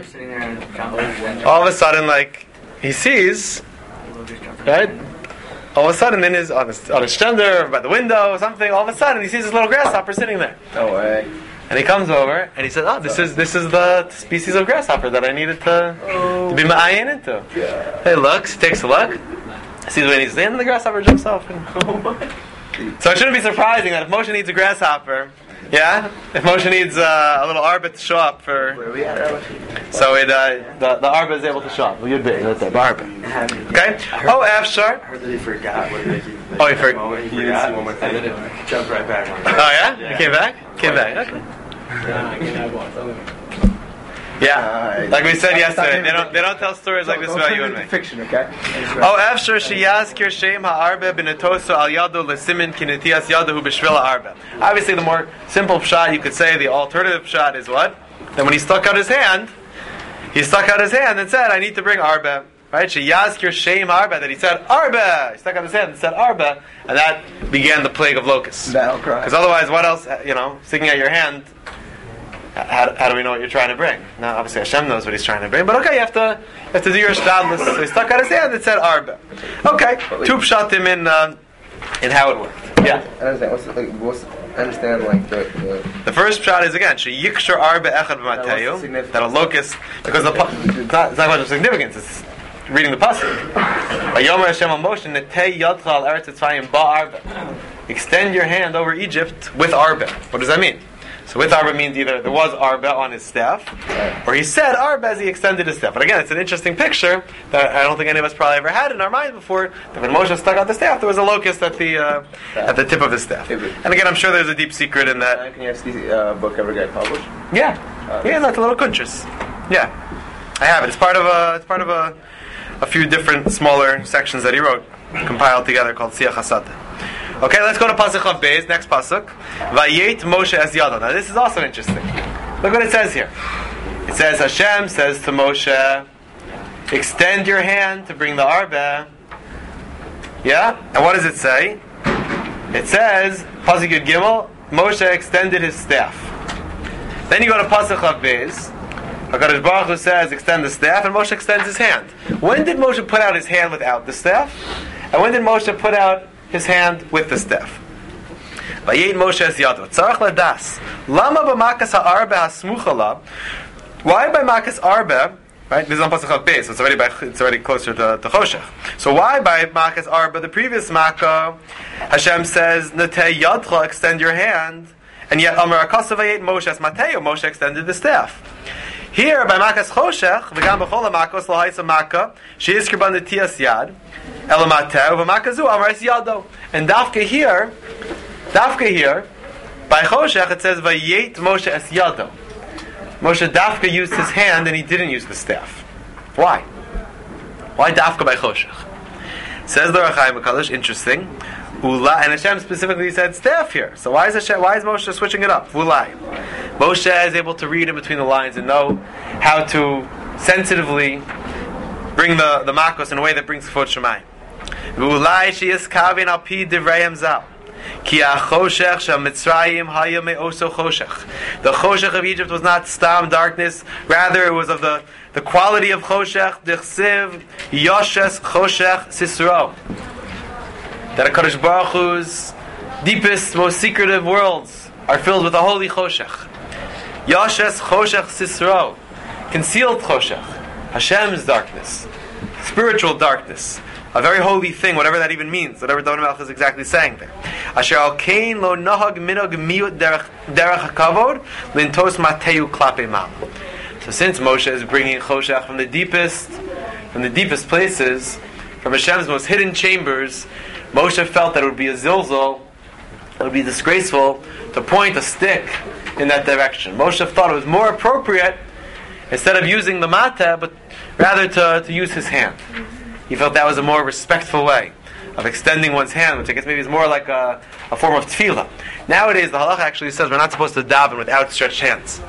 he sees, right? All of a sudden, on his stender, by the window, or something. All of a sudden, he sees this little grasshopper sitting there. No way. And he comes over and he says, "Oh, this is the species of grasshopper that I needed to be ma'ayin into." Yeah. He looks, takes a look, sees what he needs, and the grasshopper jumps off. So it shouldn't be surprising that if Moshe needs a grasshopper, if Moshe needs a little arba to show up for, Where are we at? so the arba is able to show up. You'd be that's it, arba. Okay. Oh, Afshar. I heard that he forgot what it is. Oh, he forgot. He didn't see one more thing. Jumped right back on it. Oh yeah, he came back. Okay. Yeah, like we said yesterday, they don't tell stories like this about you and me. Fiction, okay? Oh, after sheyazkir shem ha'arbe b'netoso al yado l'simin kinetias yadahu b'shvil ha'arbe. Obviously, the more simple pshat you could say, the alternative pshat is what? That when he stuck out his hand and said, "I need to bring arbe." Right? Sheyazkir shem ha'arbe. That he said arbe. He stuck out his hand and said arbe, and that began the plague of locusts. Because otherwise, what else? Sticking out your hand. How do we know what you're trying to bring? Now, obviously, Hashem knows what He's trying to bring, but okay, you have to do your shtadlus. So he stuck out his hand and said arba. Okay, two pshatim in how it worked. Yeah. I understand. The first pshat is again sheyikshar arba echad b'mateyu, that a locust, because it's not much of significance. It's reading the pasuk. Vayomer Hashem al Moshe netei yadcha al eretz Mitzrayim ba arba. Extend your hand over Egypt with arba. What does that mean? So with arba means either there was arba on his staff, or he said arba as he extended his staff. But again, it's an interesting picture that I don't think any of us probably ever had in our mind before. That when Moshe stuck out the staff, there was a locust at the tip of his staff. And again, I'm sure there's a deep secret in that. Can you have the book ever get published? Yeah, like a little kuntres. Yeah, I have it. It's part of a few different smaller sections that he wrote, compiled together, called Siach Hasata. Okay, let's go to Pasuk of Beis, next Pasuk. Vayet Moshe es yado. Now this is also interesting. Look what it says here. It says, Hashem says to Moshe, extend your hand to bring the arba. Yeah? And what does it say? It says, Pasuk Yud Gimel, Moshe extended his staff. Then you go to Pasuk of Beis. HaKadosh Baruch Hu says, extend the staff, and Moshe extends his hand. When did Moshe put out his hand without the staff? And when did Moshe put out his hand with the staff? Vayet Moshe es yado. Tzarach ladas. Lama b'makas ha'arba ha'smucha la. Why by makas arba? Right. This is on Pasuk Beis, so it's already closer to Choshech. So why by makas arba? The previous makkah, Hashem says netei yadcha, extend your hand, and yet Amar Akasa vayet Moshe es mateo. Moshe extended the staff. Here by makas Choshech, v'gam b'chol ha'makos l'ha'isa makkah she'izkir ban netias yad. And dafka here, by Choshech it says Vayet Moshe es yado. Moshe dafka used his hand and he didn't use the staff. Why? Why dafka by Choshech? Says the Rachaim HaKadosh, interesting. Ula, and Hashem specifically said staff here. So why is Moshe switching it up? Ulai. Moshe is able to read in between the lines and know how to sensitively bring the makos in a way that brings Kvod Shemayim. V'ulai she'is kavin al pi divrei zal. Ki ha'choshech shel Mitzrayim haya me'oso choshech. The choshech of Egypt was not stam darkness, rather it was of the quality of choshech, d'chsiv yoshes choshech sisro. That HaKadosh Baruch Hu's deepest, most secretive worlds are filled with a holy choshech. Yoshes choshech sisro. Concealed choshech. Hashem's darkness. Spiritual darkness. A very holy thing, whatever that even means, whatever David Melech is exactly saying there. Asher al kain lo nahag minog miut derech hakavod lintos mateu klape mal. So since Moshe is bringing Choshech from the deepest places, from Hashem's most hidden chambers, Moshe felt that it would be a zilzal, it would be disgraceful to point a stick in that direction. Moshe thought it was more appropriate, instead of using the mateh, but rather to use his hand. He felt that was a more respectful way of extending one's hand, which I guess maybe is more like a form of tefillah. Nowadays, the halacha actually says we're not supposed to daven with outstretched hands.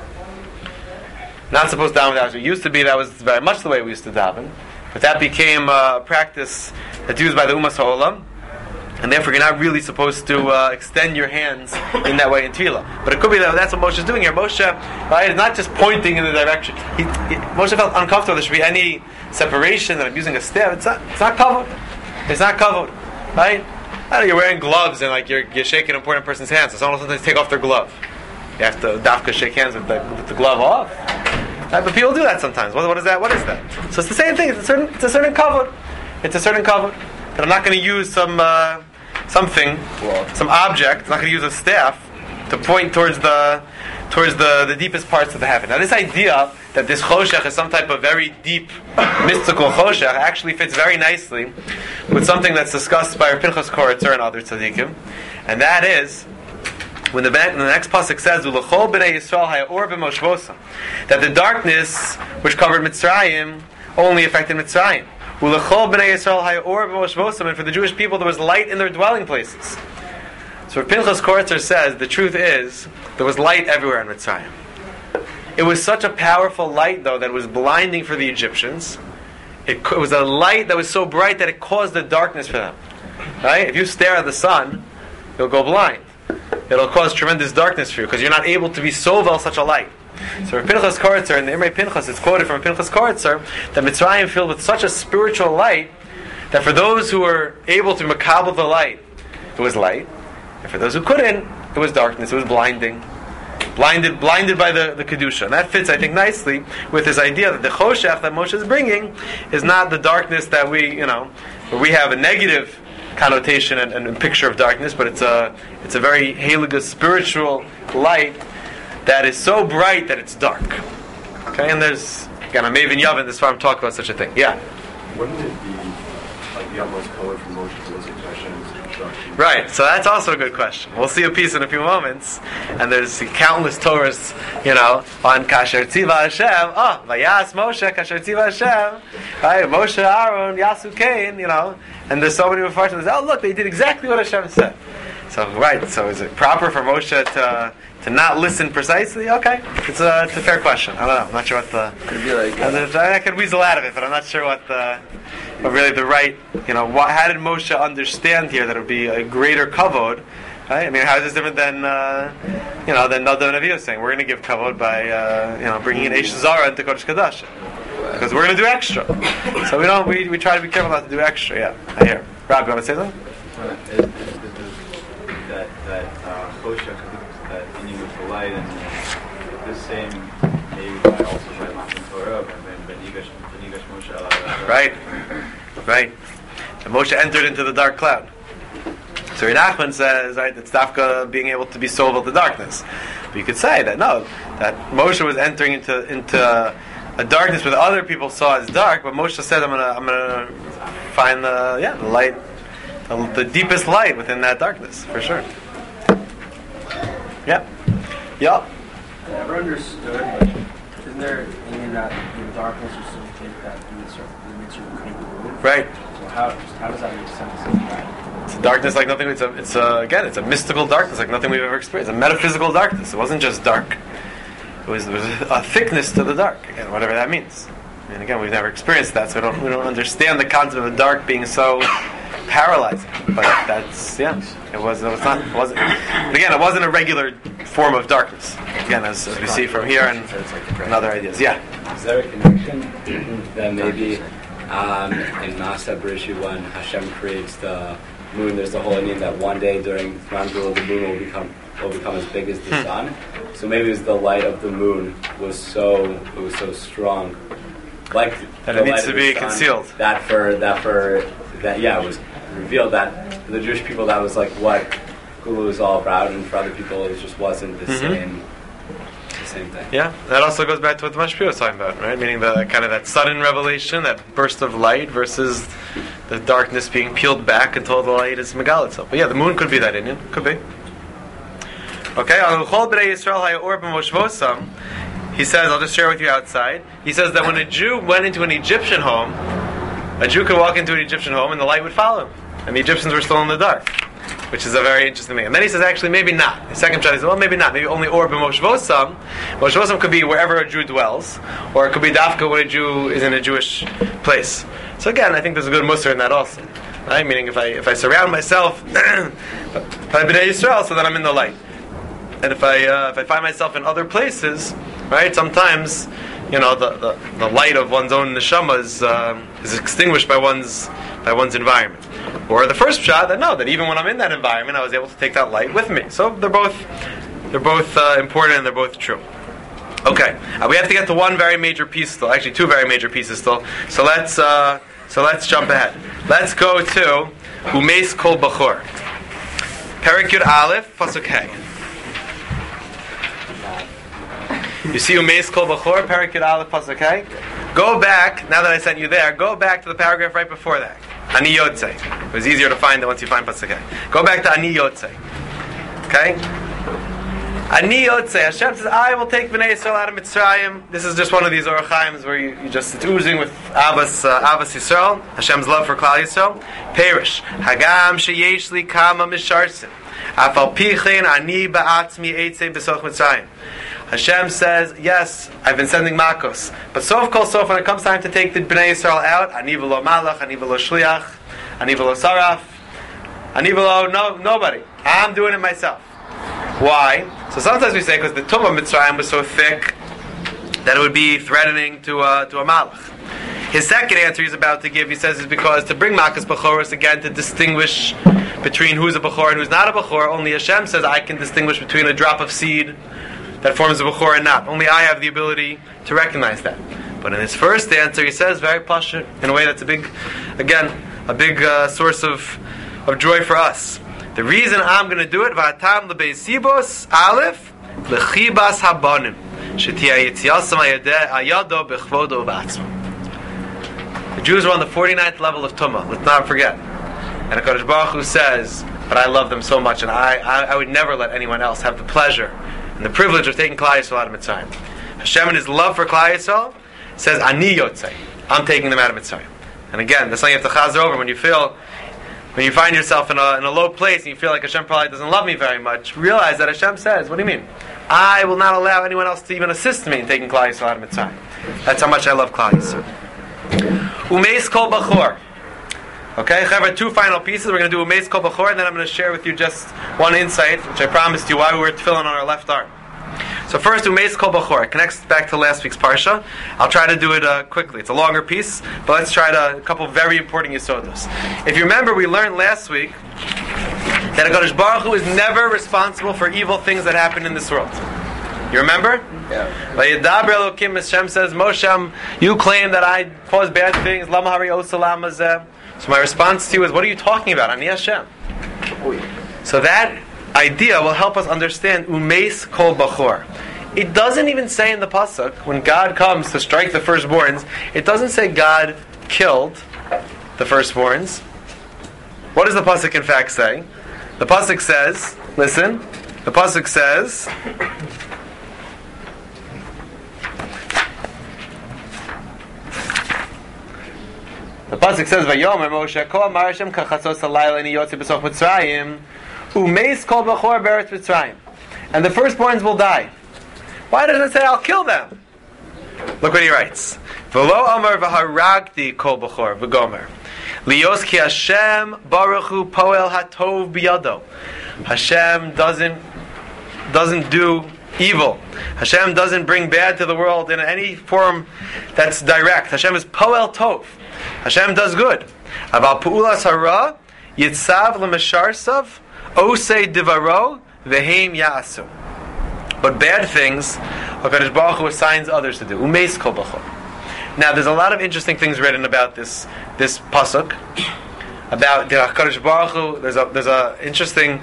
Not supposed to daven with outstretched hands. It used to be that was very much the way we used to daven, but that became a practice that's used by the Umas Ha'olam, and therefore you're not really supposed to extend your hands in that way in tefillah. But it could be that that's what Moshe is doing here. Moshe, right, is not just pointing in the direction. Moshe felt uncomfortable. There should be any separation, that I'm using a staff. It's not covered. It's not covered, right? I know you're wearing gloves and like you're shaking an important person's hand, so someone will sometimes take off their glove. You have to dafka shake hands with the glove off. Right? But people do that sometimes. What is that? What is that? So it's the same thing. It's a certain cover. It's a certain cover. That I'm not going to use some object. I'm not going to use a staff to point towards the deepest parts of the heaven. Now, this idea that this choshech is some type of very deep, mystical choshech actually fits very nicely with something that's discussed by Pinchas Koritzer and other tzaddikim, and that is when the next pasuk says "Ulechol b'nei Yisrael ha'or b'moshvosam," that the darkness which covered Mitzrayim only affected Mitzrayim. Ulechol b'nei Yisrael ha'or b'moshvosam, and for the Jewish people there was light in their dwelling places. So Pinchas Koritzer says the truth is there was light everywhere in Mitzrayim. It was such a powerful light, though, that it was blinding for the Egyptians. It was a light that was so bright that it caused the darkness for them. Right? If you stare at the sun, you'll go blind. It'll cause tremendous darkness for you because you're not able to be sovel such a light. So Pinchas Koritzer, in the Imrei Pinchas, it's quoted from Pinchas Koritzer that Mitzrayim filled with such a spiritual light that for those who were able to makabel the light, it was light. And for those who couldn't, it was darkness, it was blinding. Blinded by the Kedusha. And that fits, I think, nicely with this idea that the Choshech that Moshe is bringing is not the darkness that we, where we have a negative connotation and picture of darkness, but it's a very haligus spiritual light that is so bright that it's dark. Okay, and there's, again, I'm Maven Yavin, this time I'm talking about such a thing. Yeah? Wouldn't it be like the utmost code for Moshe to listen to Hashem's instruction? Right, so that's also a good question. We'll see a piece in a few moments, and there's countless Torahs, on Kasher Tziva Hashem. Vayas Moshe, Kasher Tziva Hashem. Right, Moshe, Aaron, Yasu Cain, and there's so many Mepharshim that look, they did exactly what Hashem said. So, right, so is it proper for Moshe to not listen precisely? Okay, it's a fair question. I don't know, I'm not sure what the... Could be like... I could weasel out of it, but I'm not sure what really the right, how did Moshe understand here that it would be a greater kavod? Right? I mean, how is this different than, than Nadav and Avihu saying we're going to give kavod by, bringing in Eish Zara into Kodesh Kadashim? Because we're going to do extra. So we try to be careful not to do extra, yeah. I hear. Rob, you want to say something? That Choshech, that meaning with the light, and this same, maybe also by Matan Torah, but Benigash Moshe. Right. And Moshe entered into the dark cloud. So Nachman says, right, that Stavka being able to be sold the darkness. But you could say that that Moshe was entering into a darkness where the other people saw as dark, but Moshe said, I'm gonna find the light, the deepest light within that darkness, for sure. Yeah. I never understood, but isn't there meaning that in darkness you still think that the mitzvah couldn't move? Right. So how does that make sense? It's a darkness like nothing. It's a mystical darkness like nothing we've ever experienced. A metaphysical darkness. It wasn't just dark. There was a thickness to the dark. Again, whatever that means. And again, we've never experienced that, so we don't understand the concept of the dark being so paralyzing. But that's it wasn't. But again, it wasn't a regular form of darkness. Again, as we see from here and other ideas. Yeah. Is there a connection that maybe in Masa Bereshit when Hashem creates the moon, there's the whole idea that one day during Ramgul the moon will become as big as the sun. So maybe it was the light of the moon was so strong, like that it needs to be concealed. It was revealed that for the Jewish people that was like what Gulu was all about, and for other people it just wasn't the same thing. Yeah, that also goes back to what the Mashpia was talking about, right? Meaning the kind of that sudden revelation, that burst of light versus the darkness being peeled back until the light is megal itself. But yeah, the moon could be that Indian. Could be. Okay, he says, I'll just share with you outside. He says that when a Jew went into an Egyptian home, a Jew could walk into an Egyptian home and the light would follow him. And the Egyptians were still in the dark, which is a very interesting thing. And then he says, actually, maybe not. The second shot, he says, well, maybe not. Maybe only or b'moshvosam. Moshvosam could be wherever a Jew dwells, or it could be dafka when a Jew is in a Jewish place. So again, I think there's a good musar in that also. Right? Meaning, if I surround myself by Bnei Yisrael, so then I'm in the light. And if I find myself in other places, right? Sometimes, the light of one's own neshama is extinguished by one's environment. Or the first shot that even when I'm in that environment, I was able to take that light with me. So they're both important and they're both true. Okay, we have to get to one very major piece still. Actually, two very major pieces still. So let's jump ahead. Let's go to Umeis Kol Bachor. Perek Yud Aleph Pasuk Hey. You see Umeis Kol Bachor, Perek Yud Aleph Pasuk Hey? Go back, now that I sent you there, go back to the paragraph right before that. Ani Yotzei. It was easier to find it once you find Pasuk Hey. Go back to Ani Yotzei. Okay? Ani yotzei. Hashem says, I will take Bnei Yisrael out of Mitzrayim. This is just one of these Orach Chaims where you just, it's oozing with Abbas Yisrael, Hashem's love for Klal Yisrael. Perish. Hagam sheyesh li kama misharsim. Afal pichein ani ba'atzmi eitzei b'soch Mitzrayim. Hashem says, yes, I've been sending Makos. But sof kol sof, when it comes time to take the Bnei Yisrael out, ani v'lo malach, ani v'lo shliach, ani v'lo saraf, ani v'lo nobody. I'm doing it myself. Why? So sometimes we say because the Tumah Mitzrayim was so thick that it would be threatening to a malach. His second answer he's about to give, he says, is because to bring Makas Bechoros again to distinguish between who's a Bechor and who's not a Bechor. Only Hashem says I can distinguish between a drop of seed that forms a Bechor and not. Only I have the ability to recognize that. But in his first answer, he says very pashut in a way that's a big source of joy for us. The reason I'm going to do it, V'atam lebeisibos aleph lechibas habanim shetiyah yitziyasam ayado bechvodo v'atzma. The Jews were on the 49th level of Tumah. Let's not forget. And HaKadosh Baruch Hu says, but I love them so much, and I would never let anyone else have the pleasure and the privilege of taking Klal Yisrael out of Mitzrayim. Hashem in His love for Klal Yisrael says, Ani yotzei. I'm taking them out of Mitzrayim. And again, that's something you have to chazer over when you find yourself in a low place and you feel like Hashem probably doesn't love me very much. Realize that Hashem says, what do you mean? I will not allow anyone else to even assist me in taking Klal Yisrael out of Mitzrayim. That's how much I love Klal Yisrael. Umeis kol bachor. Okay, Chaver, two final pieces. We're going to do Umeis kol bachor, and then I'm going to share with you just one insight, which I promised you while we were tefillin on our left arm. So first, Umeis kol bachor. It connects back to last week's parsha. I'll try to do it quickly. It's a longer piece, but let's try a couple very important yisodos. If you remember, we learned last week that HaKadosh Baruch Hu is never responsible for evil things that happen in this world. You remember? Yeah. Hashem says, Moshe, you claim that I cause bad things. Lama hari osalam hazeh. So my response to you is, what are you talking about? Ani Hashem. So that idea will help us understand Umeis kol bachor. It doesn't even say in the pasuk when God comes to strike the firstborns. It doesn't say God killed the firstborns. What does the pasuk in fact say? The pasuk says, listen. The pasuk says, "Vayomer Moshe Ko Amar Hashem Kachatzos Halayla Ani Yotze B'Soch Mitzrayim Umeis Kol Bachor Beretz Mitzrayim." And the firstborns will die. Why doesn't it say I'll kill them? Look what he writes. V'lo Amar V'haragti Kol Bachor V'Gomer Lios Ki Hashem Baruch Hu Poel Hatov Biyado. Hashem doesn't do evil. Hashem doesn't bring bad to the world in any form that's direct. Hashem is Poel Tov. Hashem does good. Aval Pu'ulas Hara Yitzav L'Mesharsav Osei Divaro V'Heim Ya'asu. But bad things, HaKadosh Baruch Hu assigns others to do. Umeis Kol Bachor. Now, there's a lot of interesting things written about this pasuk. About the HaKadosh Baruch Hu. There's a interesting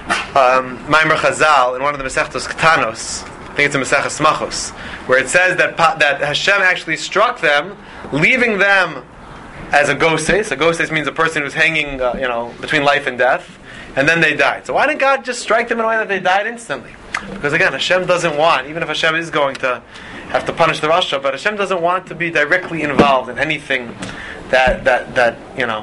Maimer Chazal in one of the Masechtos Ketanos. I think it's in Maseches Machos, where it says that Hashem actually struck them, leaving them as a goses. A goses means a person who's hanging, between life and death, and then they died. So why didn't God just strike them in a way that they died instantly? Because again, Hashem doesn't want, even if Hashem is going to have to punish the Rasha, but Hashem doesn't want to be directly involved in anything that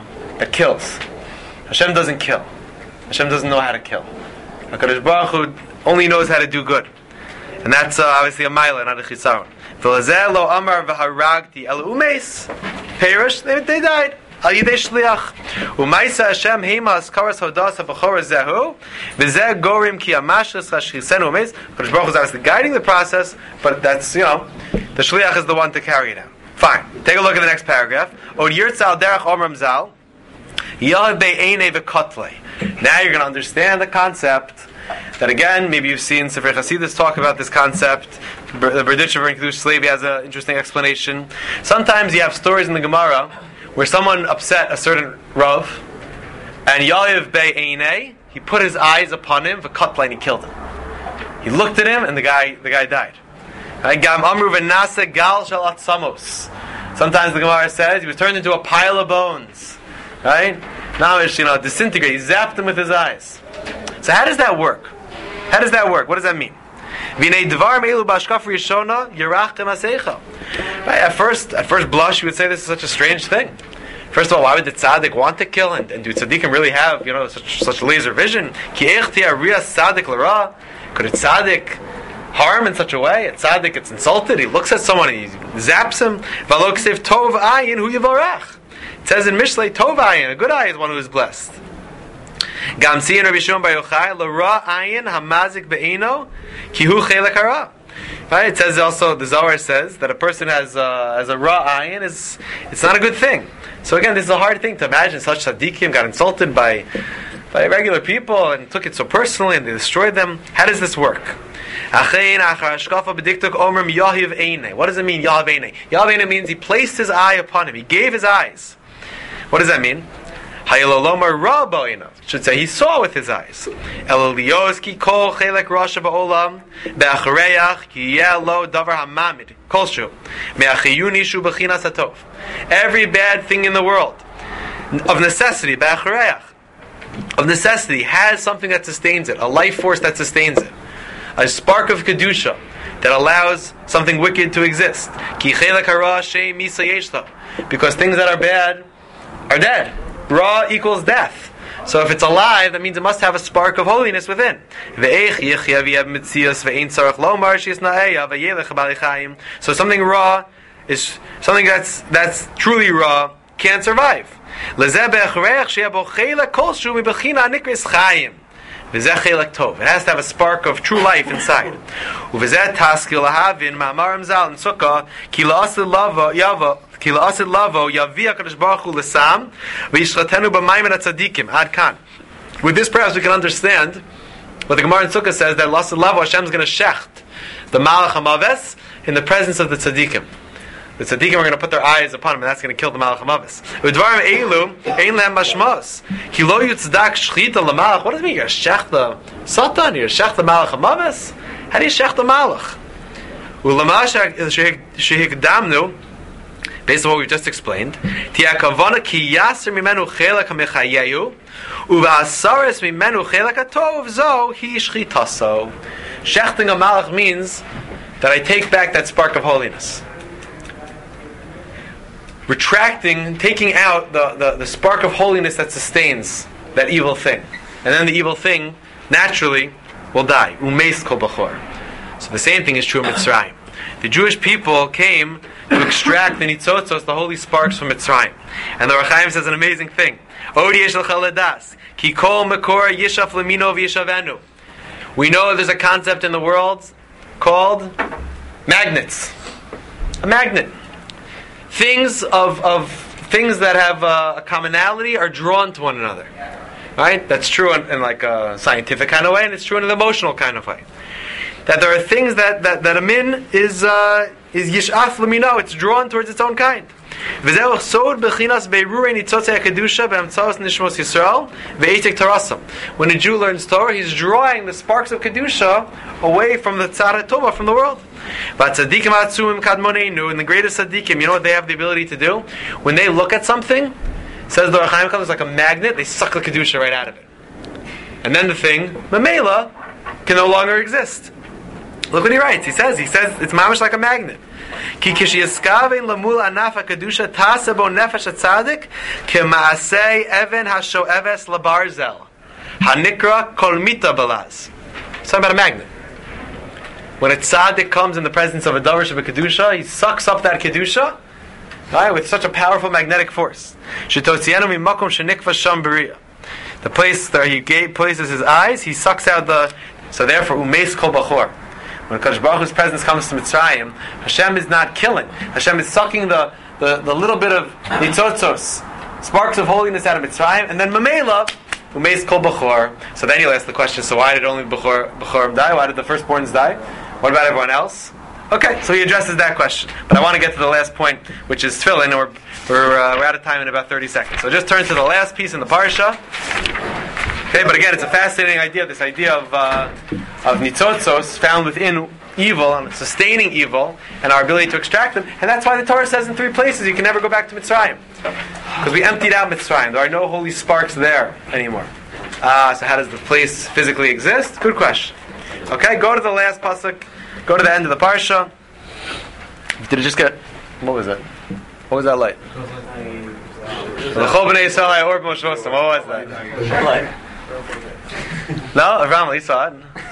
kills. Hashem doesn't kill. Hashem doesn't know how to kill. HaKadosh Baruch Hu only knows how to do good. And that's obviously a maila, not a chisaron. V'lazeh lo amar v'haragti el umeis perish, they died. Al yidei shliach. Umaisa Hashem heima askaras hodas ha'bachor zehu v'zeh gorim ki amashas ha'shchisenu umeis. HaKadosh Baruch Hu is obviously guiding the process, but that's, the shliach is the one to carry it out. Fine. Take a look at the next paragraph. Od yirtzal derech omram zal yahad be'enei v'kotlei. Now you're going to understand the concept that, again, maybe you've seen Sefer Chasidus talk about this concept. The Berditchever in Kedush Levi has an interesting explanation. Sometimes you have stories in the Gemara where someone upset a certain Rav, and Yahiv Bey Einei, he put his eyes upon him, v'katla, and he killed him. He looked at him, and the guy died. Gam Amru v'nase gal shel atzamos. Sometimes the Gemara says he was turned into a pile of bones. Right? Now it's, disintegrate. He zapped him with his eyes. So how does that work? What does that mean? V'nei dvar meilu b'ashkaf rishona yerachtem asecha. Right, at first blush, you would say this is such a strange thing. First of all, why would the tzaddik want to kill, and do tzaddikim really have such laser vision? Ki echti ariya tzaddik l'ra. Could a tzaddik harm in such a way? A tzaddik gets insulted. He looks at someone and he zaps him. V'lo k'sev tov ayin hu yivarach. It says in Mishlei, tov ayin, a good eye is one who is blessed. Gam tziyin Rabbi Shimon Bar Yochai l'ra ayin hamazik be'ino ki hu chelek hara. Right? It says also, the Zohar says that a person has a raw ayin it's not a good thing. So again, this is a hard thing to imagine. Such tzaddikim got insulted by regular people and took it so personally and they destroyed them. How does this work? What does it mean, Yahav Einei? Yahav Einei means he placed his eye upon him. He gave his eyes. What does that mean? Should say he saw with his eyes. Every bad thing in the world, of necessity, has something that sustains it, a life force that sustains it, a spark of kedusha that allows something wicked to exist. Because things that are bad are dead. Ra equals death. So if it's alive, that means it must have a spark of holiness within. So something raw is something that's truly raw, can't survive. It has to have a spark of true life inside. With this, perhaps we can understand what the Gemara in Sukkah says, that Lasid Lavo, Hashem is going to shecht the Malach HaMaves in the presence of the tzaddikim. The tzaddikim are going to put their eyes upon him, and that's going to kill the Malach HaMaves. What does it mean? You're shech the Satan? You're shech the Malach HaMaves? How do you shech the Malach? Based on what we've just explained, shechting a malach means that I take back that spark of holiness. Retracting, taking out the spark of holiness that sustains that evil thing. And then the evil thing naturally will die. Umeis kol bachor. So the same thing is true in Mitzrayim. The Jewish people came to extract the nitzotzos, the holy sparks from Mitzrayim. And the Ohr HaChaim says an amazing thing. Ki kol makor yishaf lemino v'yishavenu. We know there's a concept in the world called magnets. A magnet. Things that have a commonality are drawn to one another. Right? That's true in like a scientific kind of way, and it's true in an emotional kind of way. That there are things that a min is yishaf lemino, it's drawn towards its own kind. When a Jew learns Torah, he's drawing the sparks of Kedusha away from the Tzara Tova, from the world. And the greatest tzaddikim, you know what they have the ability to do? When they look at something, says the Ohr HaChaim, it's like a magnet, they suck the Kedusha right out of it. And then the thing, Mamela, can no longer exist. Look what he writes. He says it's mamish like a magnet. Ki kishiyaskavein lamul anafa kedusha tasabo nefesh atzadik kemaasei even hashoeves labarzel hanikra kolmita balaz. It's talking about a magnet. When a tzaddik comes in the presence of a darash of a kedusha, he sucks up that kedusha, right, with such a powerful magnetic force. Shitotzienu mimakom shenikva sham beriya. The place where he places his eyes, he sucks out the. So therefore, umeis kol bachor. When Kadosh Baruch Hu's presence comes to Mitzrayim, Hashem is not killing. Hashem is sucking the little bit of nitzotzos, sparks of holiness out of Mitzrayim, and then Mamela, umeis kol bachor. So then you'll ask the question: so why did only Bachorim die? Why did the firstborns die? What about everyone else? Okay, so he addresses that question. But I want to get to the last point, which is tefillin, and we're out of time in about 30 seconds. So just turn to the last piece in the parsha. Okay, but again, it's a fascinating idea. This idea of nitzotzos found within evil and sustaining evil, and our ability to extract them. And that's why the Torah says in 3 places you can never go back to Mitzrayim, because we emptied out Mitzrayim. There are no holy sparks there anymore. So how does the place physically exist? Good question. Okay, go to the last pasuk. Go to the end of the parsha. Did it just get? What was it? What was that light? L'chol b'nei Yisrael ha'or b'moshvosam. What was that? No, Avram, you saw it.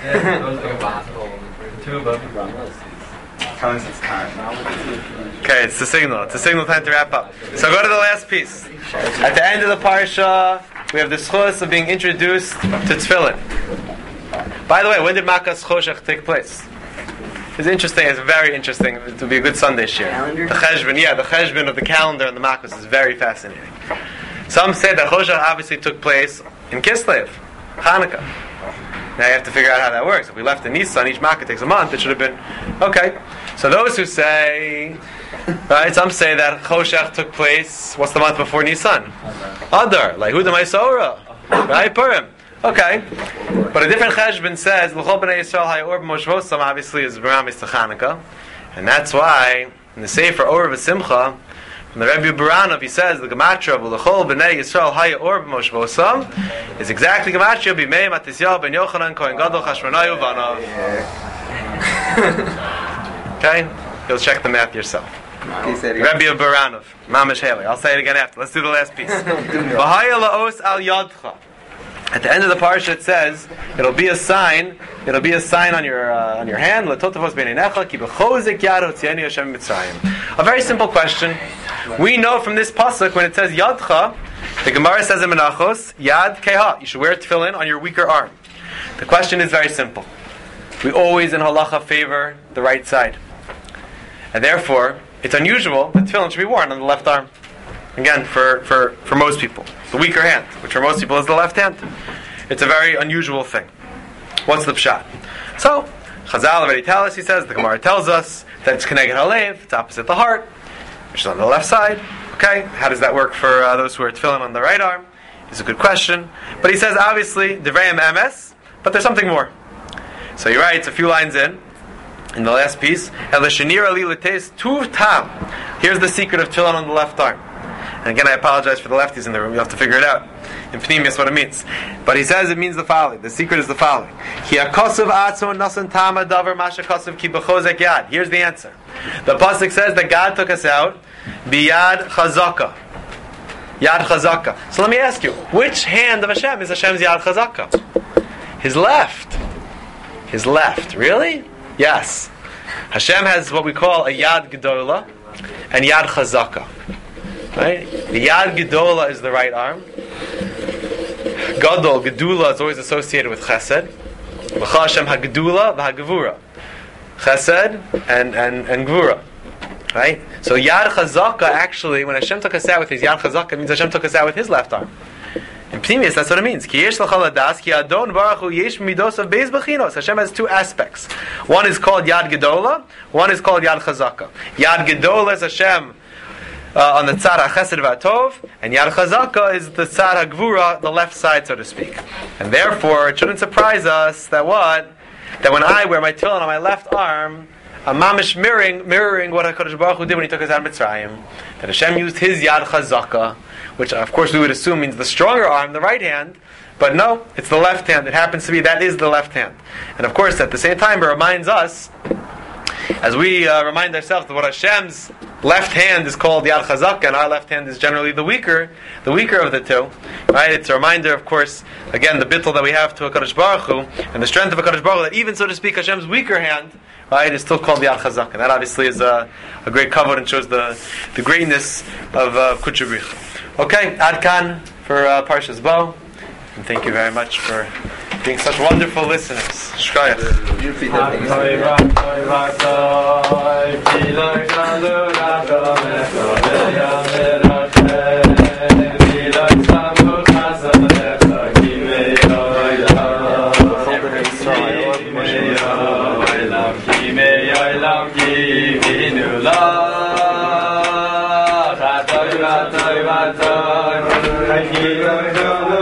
Okay, it's the signal. It's a signal time to wrap up. So go to the last piece. At the end of the parsha, we have the schus of being introduced to tefillin. By the way, when did Makas Choshech take place? It's interesting. It's very interesting. It will be a good Sunday share. The cheshbon, the cheshbon of the calendar and the Makas is very fascinating. Some say that Choshech obviously took place in Kislev, Hanukkah. Now you have to figure out how that works. If we left in Nisan, each Makkah takes a month. It should have been okay. So those who say, right? Some say that Choshech took place. What's the month before Nisan? Adar, like Huda Maisora, right? Purim. Okay, but a different cheshbon says L'chol b'nei Yisrael ha'or b'moshvosam obviously is B'ramis to Chanukah, and that's why in the Sefer Or v'Simcha from the Rebbe Baranov he says the gematria of L'chol b'nei Yisrael ha'or b'moshvosam is exactly gematria b'mei Matisyahu ben Yochanan Kohen Gadol Chashmonayu v'anav. Okay, you'll check the math yourself. Rebbe Baranov, Mamish Haley. I'll say it again after. Let's do the last piece. V'haya la'os al yadcha. At the end of the parsha it says it'll be a sign on your hand. A very simple question. We know from this pasuk when it says yadcha, the Gemara says in Menachos, yad keha, you should wear tefillin on your weaker arm. The question is very simple. We always in halacha favor the right side, and therefore it's unusual that tefillin should be worn on the left arm. Again, for most people, the weaker hand, which for most people is the left hand. It's a very unusual thing. What's the pshat? So, Chazal already tells us, he says, the Gemara tells us that it's Keneged Halev, it's opposite the heart, which is on the left side. Okay, how does that work for those who are tefillin on the right arm? It's a good question. But he says, obviously, Devreim Emes, but there's something more. So he writes a few lines in the last piece, here's the secret of tefillin on the left arm. And again, I apologize for the lefties in the room. You have to figure it out. In Pneumius, what it means. But he says it means the following. The secret is the following. Here's the answer. The pasuk says that God took us out biyad chazaka. Yad chazaka. So let me ask you, which hand of Hashem is Hashem's yad chazaka? His left. His left. Really? Yes. Hashem has what we call a yad gedola and yad chazaka. Right? The Yad Gedola is the right arm. Gadol, Gedula is always associated with Chesed. V'cha Hashem HaGedula v'HaGevura. Chesed and Gevura. Right? So Yad Chazaka actually, when Hashem took us out with his Yad Chazaka, it means Hashem took us out with his left arm. In Pneumius, that's what it means. Ki yesh l'chal hadas, ki Adon Baruch Hu yesh midos of beis bechinos. Hashem has two aspects. One is called Yad Gedola, one is called Yad Chazaka. Yad Gedola is Hashem on the tzad ha-chesed v'atov, and Yad Chazaka is the tzad ha-gvura, the left side, so to speak. And therefore, it shouldn't surprise us that when I wear my tefillin on my left arm, I'm mamish mirroring what HaKadosh Baruch Hu did when he took us out of Mitzrayim. That Hashem used his Yad Chazaka, which of course we would assume means the stronger arm, the right hand, but no, it's the left hand. It happens to be that is the left hand. And of course, at the same time, it reminds us, as we remind ourselves that what Hashem's left hand is called Yad Chazaka, and our left hand is generally the weaker of the two. Right? It's a reminder, of course, again, the bittul that we have to HaKadosh Baruch Hu, and the strength of HaKadosh Baruch Hu, that even, so to speak, Hashem's weaker hand, right, is still called Yad Chazaka. And that obviously is a great kavod and shows the greatness of Kudsha B'richa. Okay, Ad Kan for Parshas Bo, and thank you very much for being such wonderful listeners. Shkayach. You repeat that thing. Thank you.